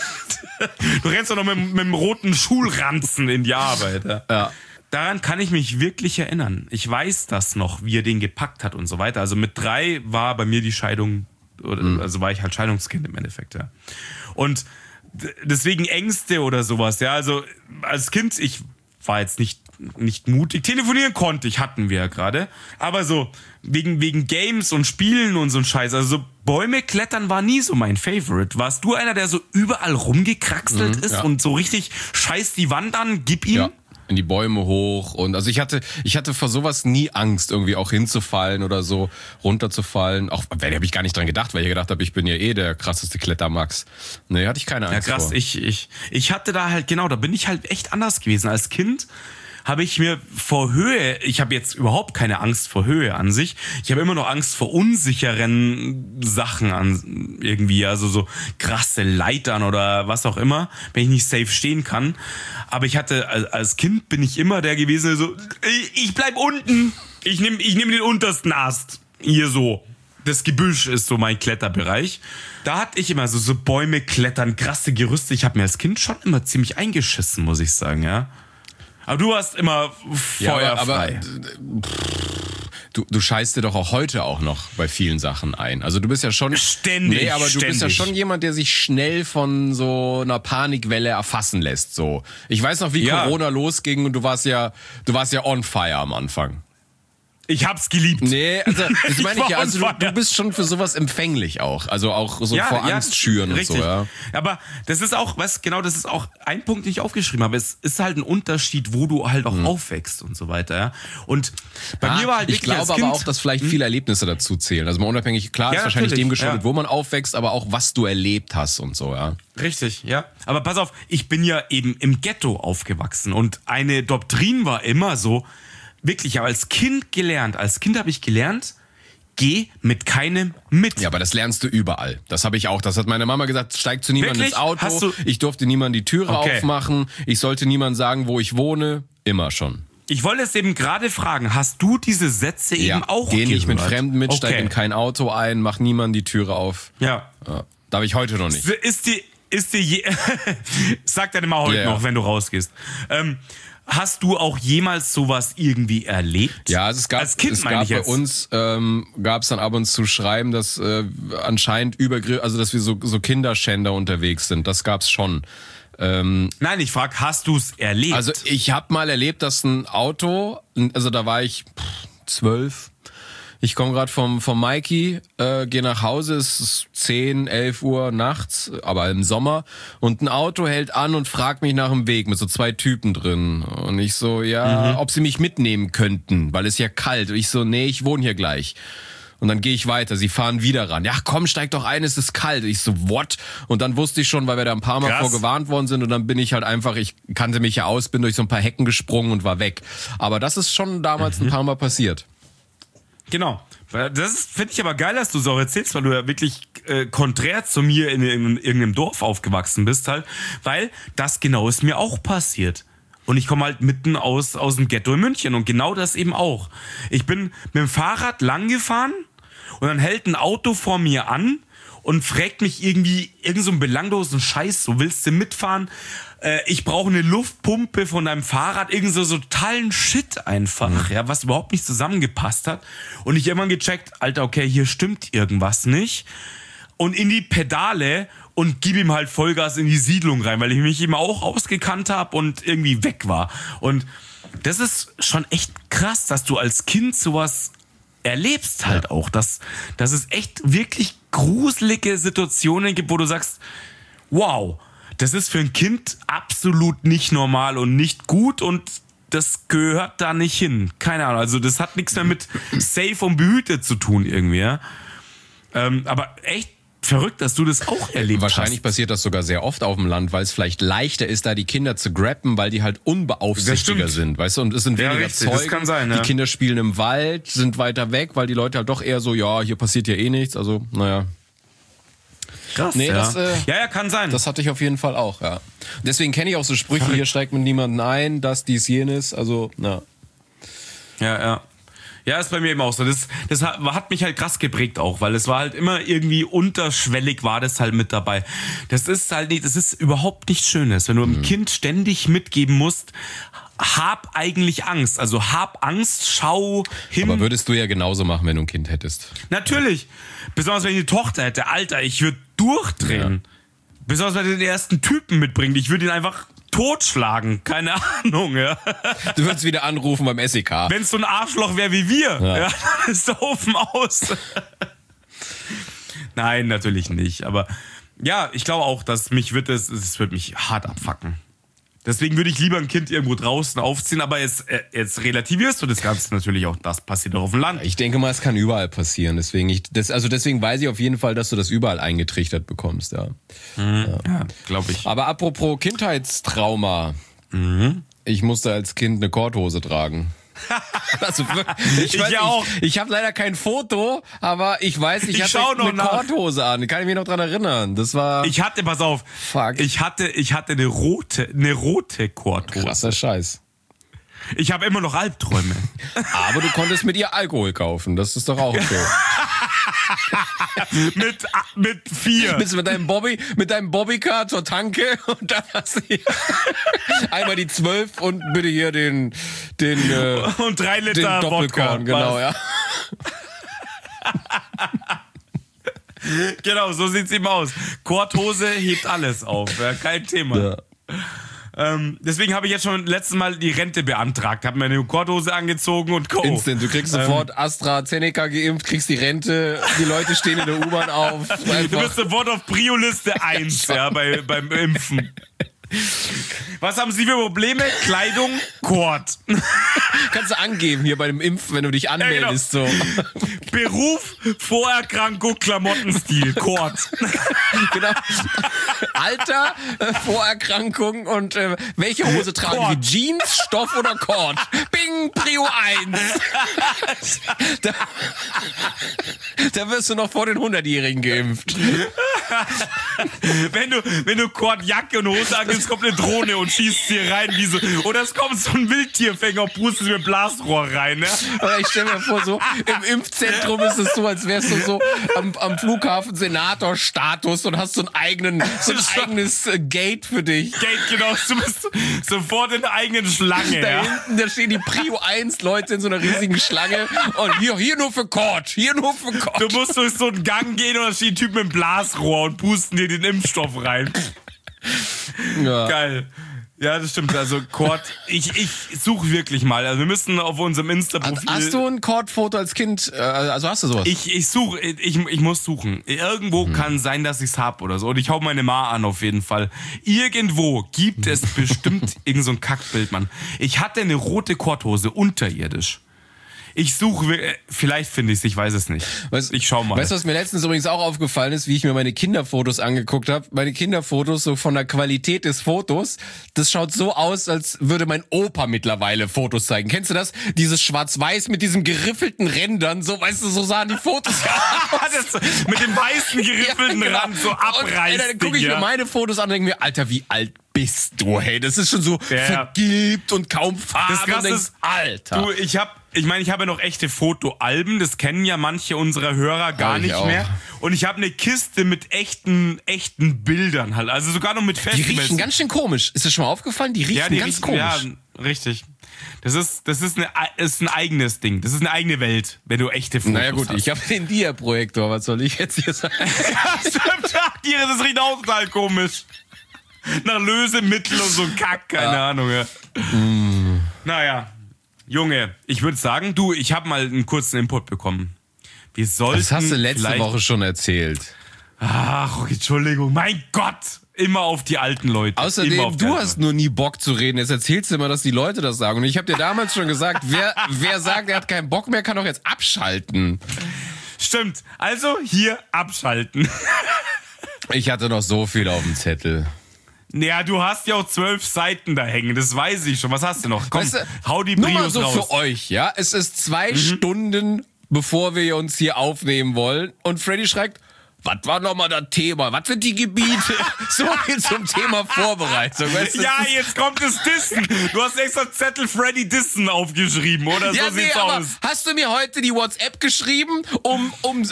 Du rennst doch noch mit dem roten Schulranzen in die Arbeit. Ja. Daran kann ich mich wirklich erinnern. Ich weiß das noch, wie er den gepackt hat und so weiter. Also mit 3 war bei mir die Scheidung, also war ich halt Scheidungskind im Endeffekt, ja. Und deswegen Ängste oder sowas, ja. Also als Kind, ich war jetzt nicht mutig. Telefonieren konnte ich, hatten wir ja gerade. Aber so, wegen Games und Spielen und so ein Scheiß, also so Bäume klettern war nie so mein Favorite. Warst du einer, der so überall rumgekraxelt ist und so richtig scheiß die Wand an, gib ihm? Ja. In die Bäume hoch und also ich hatte vor sowas nie Angst, irgendwie auch hinzufallen oder so, runterzufallen. Auch, da habe ich gar nicht dran gedacht, weil ich gedacht habe, ich bin ja eh der krasseste Klettermax. Nee, hatte ich keine Angst Ja, krass, vor. ich hatte da halt, genau, da bin ich halt echt anders gewesen. Als Kind habe ich mir vor Höhe, ich habe jetzt überhaupt keine Angst vor Höhe an sich. Ich habe immer noch Angst vor unsicheren Sachen an irgendwie, also so krasse Leitern oder was auch immer, wenn ich nicht safe stehen kann. Aber ich hatte, als Kind bin ich immer der gewesen, der so, ich bleib unten, ich nehm den untersten Ast, hier so. Das Gebüsch ist so mein Kletterbereich. Da hatte ich immer so Bäume klettern, krasse Gerüste. Ich habe mir als Kind schon immer ziemlich eingeschissen, muss ich sagen, ja. Aber du warst immer feuerfrei. Du scheißt dir doch auch heute auch noch bei vielen Sachen ein. Also du bist ja schon... Ständig. Nee, aber du bist ja schon jemand, der sich schnell von so einer Panikwelle erfassen lässt. So. Ich weiß noch, wie Corona losging und du warst ja on fire am Anfang. Ich hab's geliebt. Nee, also das meine ich ja, also war du bist schon für sowas empfänglich auch. Also auch so vor Angst schüren und so, ja. Aber das ist auch, das ist auch ein Punkt, den ich aufgeschrieben habe. Es ist halt ein Unterschied, wo du halt auch aufwächst und so weiter, ja. Und bei mir war halt ich glaube aber auch, dass vielleicht viele Erlebnisse dazu zählen. Also mal unabhängig, klar, ist wahrscheinlich dem geschuldet, wo man aufwächst, aber auch was du erlebt hast und so, ja. Richtig, ja. Aber pass auf, ich bin ja eben im Ghetto aufgewachsen und eine Doktrin war immer so, wirklich, ich habe als Kind habe ich gelernt, geh mit keinem mit. Ja, aber das lernst du überall. Das habe ich auch. Das hat meine Mama gesagt, steig zu niemandem ins Auto. Ich durfte niemandem die Türe aufmachen. Ich sollte niemandem sagen, wo ich wohne. Immer schon. Ich wollte es eben gerade fragen, hast du diese Sätze eben auch geh gehört? nicht mit Fremden mit, steig in kein Auto ein, mach niemandem die Türe auf. Ja. Darf ich heute noch nicht. Sag deine Mama heute noch, wenn du rausgehst. Hast du auch jemals sowas irgendwie erlebt? Ja, also als Kind bei uns gab es dann ab und zu Schreiben, dass anscheinend also dass wir so Kinderschänder unterwegs sind. Das gab's schon. Nein, ich frage, hast du es erlebt? Also ich habe mal erlebt, dass ein Auto, also da war ich 12. Ich komme gerade vom Mikey, gehe nach Hause, es ist 10, 11 Uhr nachts, aber im Sommer. Und ein Auto hält an und fragt mich nach dem Weg mit so 2 Typen drin. Und ich so, ob sie mich mitnehmen könnten, weil es ja kalt. Und ich so, nee, ich wohne hier gleich. Und dann gehe ich weiter, sie fahren wieder ran. Ja, komm, steig doch ein, es ist kalt. Ich so, what? Und dann wusste ich schon, weil wir da ein paar Mal vorgewarnt worden sind. Und dann bin ich halt einfach, ich kannte mich ja aus, bin durch so ein paar Hecken gesprungen und war weg. Aber das ist schon damals ein paar Mal passiert. Genau. Das finde ich aber geil, dass du es auch erzählst, weil du ja wirklich konträr zu mir in irgendeinem Dorf aufgewachsen bist halt, weil das genau ist mir auch passiert. Und ich komme halt mitten aus dem Ghetto in München und genau das eben auch. Ich bin mit dem Fahrrad lang gefahren und dann hält ein Auto vor mir an und fragt mich irgend so einen belanglosen Scheiß, so willst du mitfahren? Ich brauche eine Luftpumpe von deinem Fahrrad, irgend so totalen Shit einfach, ja, was überhaupt nicht zusammengepasst hat. Und ich irgendwann gecheckt, Alter, okay, hier stimmt irgendwas nicht. Und in die Pedale und gib ihm halt Vollgas in die Siedlung rein, weil ich mich eben auch ausgekannt habe und irgendwie weg war. Und das ist schon echt krass, dass du als Kind sowas erlebst halt auch, dass es echt wirklich gruselige Situationen gibt, wo du sagst, wow, das ist für ein Kind absolut nicht normal und nicht gut und das gehört da nicht hin. Keine Ahnung, also das hat nichts mehr mit safe und behütet zu tun irgendwie, ja. Aber echt verrückt, dass du das auch erlebt hast. Wahrscheinlich passiert das sogar sehr oft auf dem Land, weil es vielleicht leichter ist, da die Kinder zu grappen, weil die halt unbeaufsichtiger sind, weißt du, und es sind weniger Zeugen. Das kann sein, die Kinder spielen im Wald, sind weiter weg, weil die Leute halt doch eher so, ja, hier passiert ja eh nichts, also, naja. Krass, nee, ja. Das, kann sein. Das hatte ich auf jeden Fall auch, ja. Deswegen kenne ich auch so Sprüche, hier steigt mit niemandem ein, das, dies, jenes, also, na. Ja. Ja, ist bei mir eben auch so. Das hat mich halt krass geprägt auch, weil es war halt immer irgendwie unterschwellig war das halt mit dabei. Das ist halt nicht, das ist überhaupt nichts Schönes, wenn du einem Kind ständig mitgeben musst, hab eigentlich Angst. Also hab Angst, schau hin. Aber würdest du ja genauso machen, wenn du ein Kind hättest. Natürlich. Besonders wenn ich eine Tochter hätte. Alter, ich würde durchdrehen. Ja. Besonders wenn er den ersten Typen mitbringt. Ich würde ihn einfach totschlagen. Keine Ahnung, ja. Du würdest wieder anrufen beim SEK. Wenn es so ein Arschloch wäre wie wir. Ja, dann ist der Ofen aus. Nein, natürlich nicht. Aber ja, ich glaube auch, dass mich es wird mich hart abfacken. Deswegen würde ich lieber ein Kind irgendwo draußen aufziehen, aber jetzt relativierst du das Ganze natürlich auch. Das passiert doch auf dem Land. Ich denke mal, es kann überall passieren. Deswegen weiß ich auf jeden Fall, dass du das überall eingetrichtert bekommst, ja. Ja, glaube ich. Aber apropos Kindheitstrauma. Ich musste als Kind eine Korthose tragen. Also, ich habe leider kein Foto, aber ich weiß, ich hatte eine Korthose an. Kann ich mich noch dran erinnern. Das war. Pass auf. Fuck. Ich hatte eine rote Korthose. Krasser Scheiß. Ich habe immer noch Albträume. Aber du konntest mit ihr Alkohol kaufen. Das ist doch auch okay. mit 4. Bist du mit deinem Bobbycar zur Tanke und dann hast du hier einmal die 12 und bitte hier den und 3 Liter den Doppelkorn, genau, ja. Genau, so sieht's eben aus. Korthose hebt alles auf, ja, kein Thema. Deswegen habe ich jetzt schon letztes Mal die Rente beantragt, habe mir eine Korthose angezogen und Co. Instant, du kriegst sofort AstraZeneca geimpft, kriegst die Rente, die Leute stehen in der U-Bahn auf. Du bist sofort auf Prio-Liste 1 beim Impfen. Was haben Sie für Probleme? Kleidung, Kord. Kannst du angeben hier bei dem Impfen, wenn du dich anmeldest. Ja, genau. So. Beruf, Vorerkrankung, Klamottenstil, Kord. Genau. Alter, Vorerkrankung und welche Hose tragen Kord. wir? Jeans, Stoff oder Kord? Bing, Prio 1. Da wirst du noch vor den 100-Jährigen geimpft. Wenn du Kordjacke und Hose angibst, kommt eine Drohne und schießt hier rein wie so. Oder es kommt so ein Wildtierfänger und pustet mit Blasrohr rein, ne? Aber ich stelle mir vor, so im Impfzentrum ist es so, als wärst du so am Flughafen Senator-Status und hast so ein eigenes Gate für dich. Gate, genau. Du bist sofort in der eigenen Schlange, Da ja. hinten, da stehen die Prio 1 Leute in so einer riesigen Schlange und hier nur für Kord, hier nur für Kord. Du musst durch so einen Gang gehen und da steht ein Typ mit einem Blasrohr und pusten dir den Impfstoff rein. Ja. Geil. Ja, das stimmt. Also Kord, ich suche wirklich mal. Also wir müssen auf unserem Insta-Profil... Hast du ein Kord-Foto als Kind? Also hast du sowas? Ich suche, ich muss suchen. Irgendwo kann sein, dass ich's hab oder so. Und ich hau meine Ma an auf jeden Fall. Irgendwo gibt es bestimmt irgend so ein Kackbild, Mann. Ich hatte eine rote Kordhose unterirdisch. Ich suche, vielleicht finde ich's, ich weiß es nicht. Ich schau mal. Weißt du, was mir letztens übrigens auch aufgefallen ist, wie ich mir meine Kinderfotos angeguckt habe? Meine Kinderfotos, so von der Qualität des Fotos, das schaut so aus, als würde mein Opa mittlerweile Fotos zeigen. Kennst du das? Dieses Schwarz-Weiß mit diesem geriffelten Rändern, so, weißt du, so sahen die Fotos aus. Mit dem weißen geriffelten Ja, genau. Rand, so abreißt. Dann gucke ich mir meine Fotos an und denke mir, Alter, wie alt bist du, hey? Das ist schon so vergilbt und kaum Farbe. Das Krasse ist, Alter. Du, ich habe ja noch echte Fotoalben, das kennen ja manche unserer Hörer gar nicht mehr. Und ich habe eine Kiste mit echten Bildern halt, also sogar noch mit Die riechen ganz schön komisch. Ist dir schon mal aufgefallen? Die riechen ganz komisch. Ja, richtig. Das ist ein eigenes Ding. Das ist eine eigene Welt, wenn du echte Fotos hast. Naja gut, ich habe den Dia-Projektor, was soll ich jetzt hier sagen? Das riecht auch total komisch. Nach Lösemittel und so Kack, keine Ahnung. Ja. Naja, Junge, ich würde sagen, ich habe mal einen kurzen Input bekommen. Wir sollten Das hast du letzte Woche schon erzählt. Ach, Entschuldigung, mein Gott. Immer auf die alten Leute. Außerdem, du hast nur nie Bock zu reden. Jetzt erzählst du immer, dass die Leute das sagen. Und ich habe dir damals schon gesagt, wer sagt, er hat keinen Bock mehr, kann doch jetzt abschalten. Stimmt. Also hier abschalten. Ich hatte noch so viel auf dem Zettel. Ja, du hast ja auch 12 Seiten da hängen, das weiß ich schon. Was hast du noch? Komm, weißt du, hau die nur mal Prios so raus. für euch, ja? Es ist 2 Stunden, bevor wir uns hier aufnehmen wollen. Und Freddy schreibt, was war nochmal das Thema? Was sind die Gebiete? So viel zum Thema Vorbereitung. Weißt du, Ja, jetzt kommt das Dissen. Du hast extra Zettel Freddy Dissen aufgeschrieben, oder? Ja, so sieht's aber aus. hast du mir heute die WhatsApp geschrieben um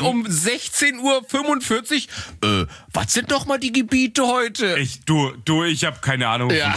16:45 Uhr? Was sind doch mal die Gebiete heute? Ich hab keine Ahnung. Ja.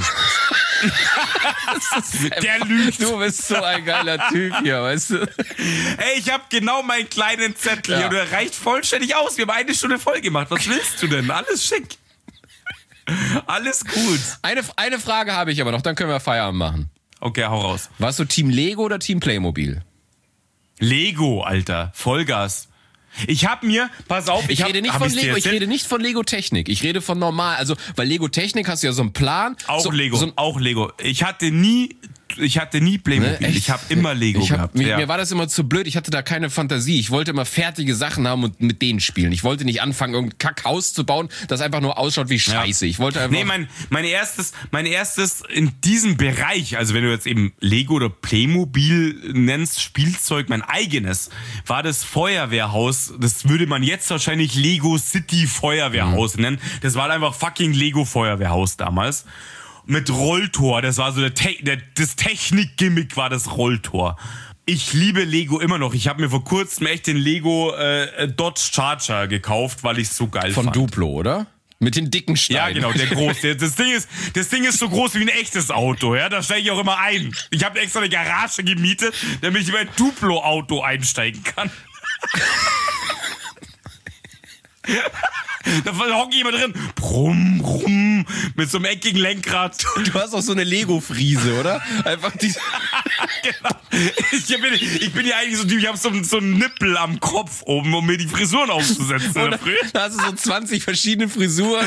Der lügt. Du bist so ein geiler Typ hier, weißt du? Ey, ich hab genau meinen kleinen Zettel Ja. hier und der reicht vollständig aus. Wir haben eine Stunde voll gemacht. Was willst du denn? Alles schick. Alles gut. Eine Frage habe ich aber noch, dann können wir Feierabend machen. Okay, hau raus. Warst du Team Lego oder Team Playmobil? Lego, Alter. Vollgas. Ich hab mir, pass auf, Ich rede nicht von Lego, ich rede nicht von Lego Technik. Ich rede von normal, also weil Lego Technik hast du ja so einen Plan. Auch so, Lego, so, auch Lego. Ich hatte nie Playmobil. Ne, echt? Ich habe immer Lego gehabt. Mir war das immer zu blöd. Ich hatte da keine Fantasie. Ich wollte immer fertige Sachen haben und mit denen spielen. Ich wollte nicht anfangen, irgendein Kackhaus zu bauen, das einfach nur ausschaut wie Scheiße. Ich wollte einfach... Nee, mein erstes in diesem Bereich, also wenn du jetzt eben Lego oder Playmobil nennst, Spielzeug, mein eigenes, war das Feuerwehrhaus. Das würde man jetzt wahrscheinlich Lego City Feuerwehrhaus nennen. Das war einfach fucking Lego Feuerwehrhaus damals. Mit Rolltor, das war so das Technik-Gimmick war das Rolltor. Ich liebe Lego immer noch. Ich habe mir vor kurzem echt den Lego Dodge Charger gekauft, weil ich es so geil Von fand. Duplo, oder? Mit den dicken Steinen. Ja, genau, der große. Das Ding ist so groß wie ein echtes Auto, ja. Da steige ich auch immer ein. Ich habe extra eine Garage gemietet, damit ich in mein Duplo-Auto einsteigen kann. Da hockt jemand drin. Brumm, brumm. Mit so einem eckigen Lenkrad. Du hast auch so eine Lego-Friese, oder? Einfach diese. Genau. Ich bin ja eigentlich so ein Typ, ich habe so einen Nippel am Kopf oben, um mir die Frisuren aufzusetzen. Da hast du so 20 verschiedene Frisuren.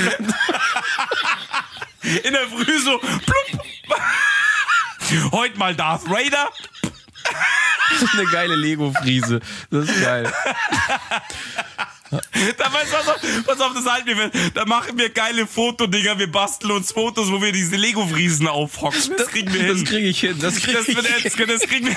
In der Früh so, plupp. Heute mal Darth Vader. Das ist eine geile Lego-Friese. Das ist geil. Da weißt du, pass auf, das halten wir. Da machen wir geile Fotodinger. Wir basteln uns Fotos, wo wir diese Lego-Friesen aufhocken. Das kriegen wir hin. Das kriege ich hin. Das kriegen wir hin.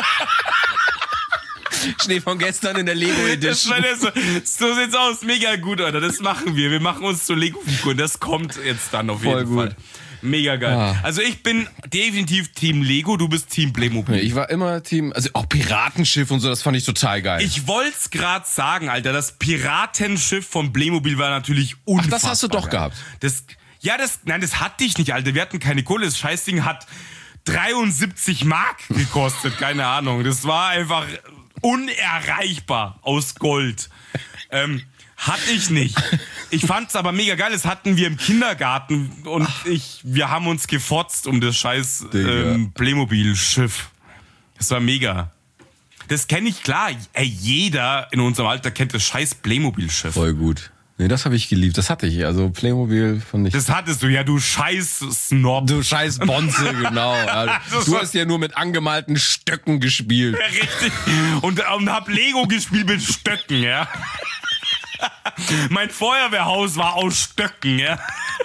Schnee von gestern in der Lego Edition. So sieht's aus. Mega gut, Alter. Das machen wir. Wir machen uns zur Lego-Figur. Das kommt jetzt dann auf jeden Fall. Mega geil. Ah. Also ich bin definitiv Team Lego, du bist Team Playmobil. Ich war immer Team, also auch Piratenschiff und so, das fand ich total geil. Ich wollt's gerade sagen, Alter, das Piratenschiff von Playmobil war natürlich unfassbar. Ach, das hast du doch gehabt. Das hatte ich nicht, Alter. Wir hatten keine Kohle. Das Scheißding hat 73 Mark gekostet, keine Ahnung. Das war einfach unerreichbar aus Gold. Hatte ich nicht. Ich fand's aber mega geil. Das hatten wir im Kindergarten und wir haben uns gefotzt um das scheiß Playmobil-Schiff. Das war mega. Das kenne ich, klar. Ey, jeder in unserem Alter kennt das scheiß Playmobil-Schiff. Voll gut. Nee, das habe ich geliebt. Das hatte ich. Also Playmobil fand ich. Das hattest du, ja, du scheiß Snob. Du scheiß Bonze, genau. Ja, du hast ja nur mit angemalten Stöcken gespielt. Ja, richtig. Und hab Lego gespielt mit Stöcken, ja. Mein Feuerwehrhaus war aus Stöcken, ja.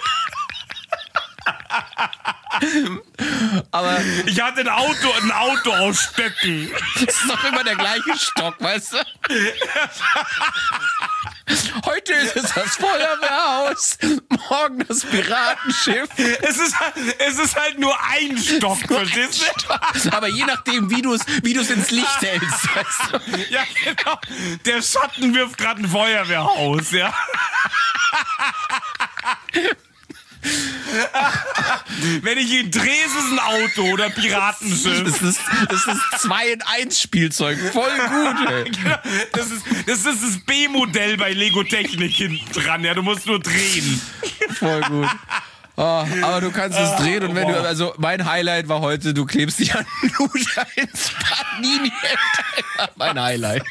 Aber ich hatte ein Auto aus Stöcken. Das ist doch immer der gleiche Stock, weißt du? Heute ist es das Feuerwehrhaus, morgen das Piratenschiff. Es ist halt nur ein Stock, verstehst du? Aber je nachdem, wie du es ins Licht hältst, weißt du? Ja, genau. Der Schatten wirft gerade ein Feuerwehrhaus, ja. Wenn ich ihn drehe, ist es ein Auto oder ein Piratenschiff. Das ist 2-in-1 Spielzeug. Voll gut, ey. Das ist das B-Modell bei Lego Technik hinten dran. Ja, du musst nur drehen. Voll gut. Oh, aber du kannst es drehen und wenn also mein Highlight war heute, du klebst dich an Luder ins Panini. Mein Highlight.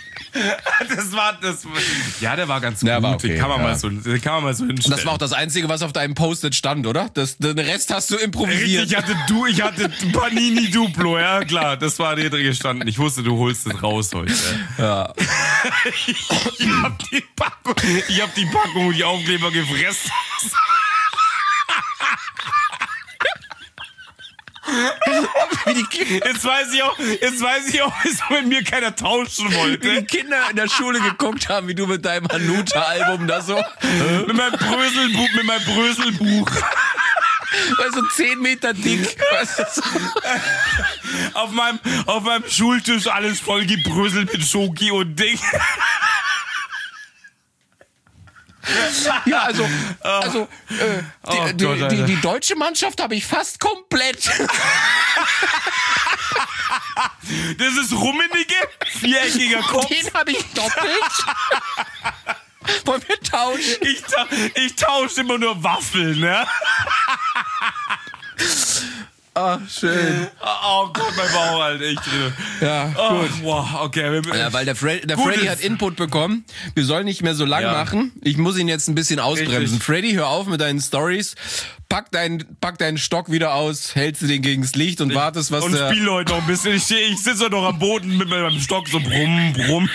Ja, der war ganz gut. War okay, den kann man mal so hinstellen. Das war auch das Einzige, was auf deinem Post-it stand, oder? Den Rest hast du improvisiert. Richtig, ich hatte Panini Duplo, ja klar. Das war dir drin gestanden. Ich wusste, du holst es raus heute. Ja. Ich hab die Packung und die Aufkleber gefressen. Jetzt weiß ich auch, wieso mit mir keiner tauschen wollte. Wie die Kinder in der Schule geguckt haben, wie du mit deinem Hanuta-Album da so. mit meinem Bröselbuch. Weil so 10 Meter dick. auf meinem Schultisch alles voll gebröselt mit Schoki und Ding. Ja, also die deutsche Mannschaft habe ich fast komplett. Das ist Rummenigge, viereckiger Kopf. Den habe ich doppelt. Wollen wir tauschen? Ich tausche immer nur Waffeln, ne? Ah, schön. Oh Gott, mein Bauch, Alter, echt. Ja, gut. Wow, okay. Ja, weil der Freddy hat Input bekommen. Wir sollen nicht mehr so lang machen. Ich muss ihn jetzt ein bisschen ausbremsen. Richtig. Freddy, hör auf mit deinen Stories. Pack deinen Stock wieder aus, hältst du den gegens Licht und wartest, was und spiel heute noch ein bisschen. Ich sitze heute noch am Boden mit meinem Stock so brumm, brumm.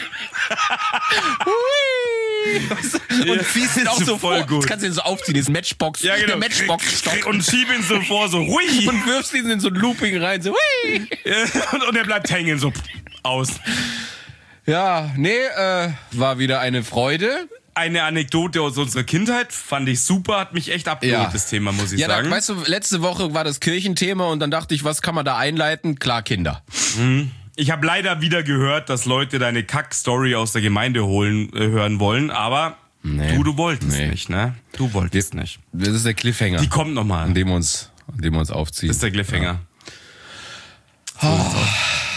Und ziehst ihn auch so voll vor. Gut. Jetzt kannst du ihn so aufziehen, das Matchbox, ja, genau. Der Matchbox-Stock. Und schieb ihn so vor, so hui. Und wirfst ihn in so ein Looping rein, so hui. Und er bleibt hängen, so aus. Ja, nee, war wieder eine Freude. Eine Anekdote aus unserer Kindheit, fand ich super, hat mich echt abgeholt, das Thema, muss ich sagen. Ja, weißt du, letzte Woche war das Kirchenthema und dann dachte ich, was kann man da einleiten? Klar, Kinder. Ich habe leider wieder gehört, dass Leute deine Kack-Story aus der Gemeinde hören wollen, aber du wolltest nicht, ne? Du wolltest nicht. Das ist der Cliffhanger. Die kommt nochmal. An dem wir uns aufziehen. Das ist der Cliffhanger. Ja.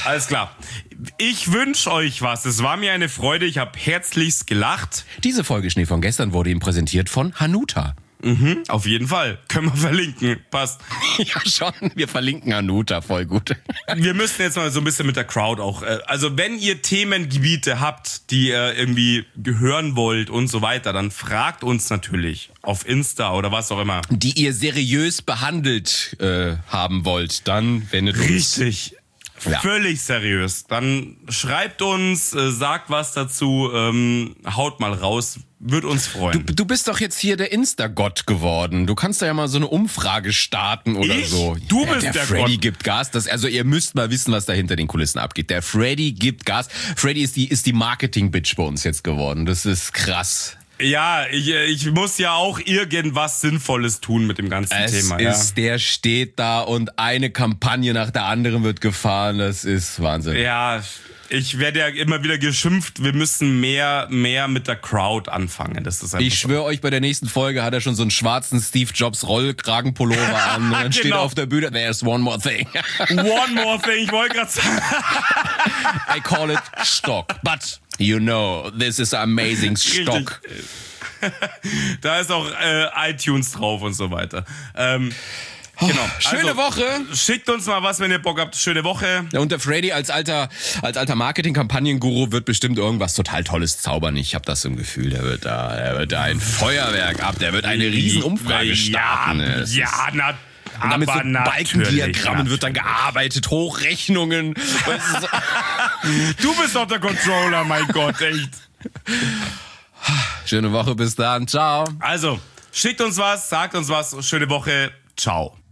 Alles klar. Ich wünsche euch was. Es war mir eine Freude. Ich habe herzlichst gelacht. Diese Folge Schnee von gestern wurde ihm präsentiert von Hanuta. Auf jeden Fall. Können wir verlinken. Passt. Ja, schon. Wir verlinken Hanuta. Voll gut. Wir müssen jetzt mal so ein bisschen mit der Crowd auch. Also wenn ihr Themengebiete habt, die ihr irgendwie gehören wollt und so weiter, dann fragt uns natürlich auf Insta oder was auch immer. Die ihr seriös behandelt haben wollt, dann wendet uns. Richtig. Ja. Völlig seriös. Dann schreibt uns, sagt was dazu, haut mal raus. Würde uns freuen. Du bist doch jetzt hier der Insta-Gott geworden. Du kannst da ja mal so eine Umfrage starten oder Ich? so. Du bist der der Freddy Gott. gibt Gas. Also ihr müsst mal wissen, was da hinter den Kulissen abgeht. Der Freddy gibt Gas. Freddy ist die Marketing-Bitch bei uns jetzt geworden. Das ist krass. Ja, ich muss ja auch irgendwas Sinnvolles tun mit dem ganzen Thema. Der steht da und eine Kampagne nach der anderen wird gefahren. Das ist Wahnsinn. Ja, ich werde ja immer wieder geschimpft, wir müssen mehr mit der Crowd anfangen. Das ist einfach Ich schwöre euch, bei der nächsten Folge hat er schon so einen schwarzen Steve Jobs Rollkragenpullover an und dann steht Genau. er auf der Bühne, there's one more thing. One more thing, ich wollte gerade sagen. I call it Stock. But you know, this is amazing Stock. Da ist auch iTunes drauf und so weiter. Genau. Schöne Woche. Schickt uns mal was, wenn ihr Bock habt. Schöne Woche. Ja, und der Freddy als alter Marketing-Kampagnen-Guru wird bestimmt irgendwas total Tolles zaubern. Ich habe das im Gefühl, der wird da ein Feuerwerk ab. Der wird eine riesen Umfrage starten. Und dann mit so natürlich, Balkendiagrammen wird dann gearbeitet, Hochrechnungen. Du bist doch der Controller, mein Gott, echt. Schöne Woche, bis dann. Ciao. Also, schickt uns was, sagt uns was. Schöne Woche. Ciao.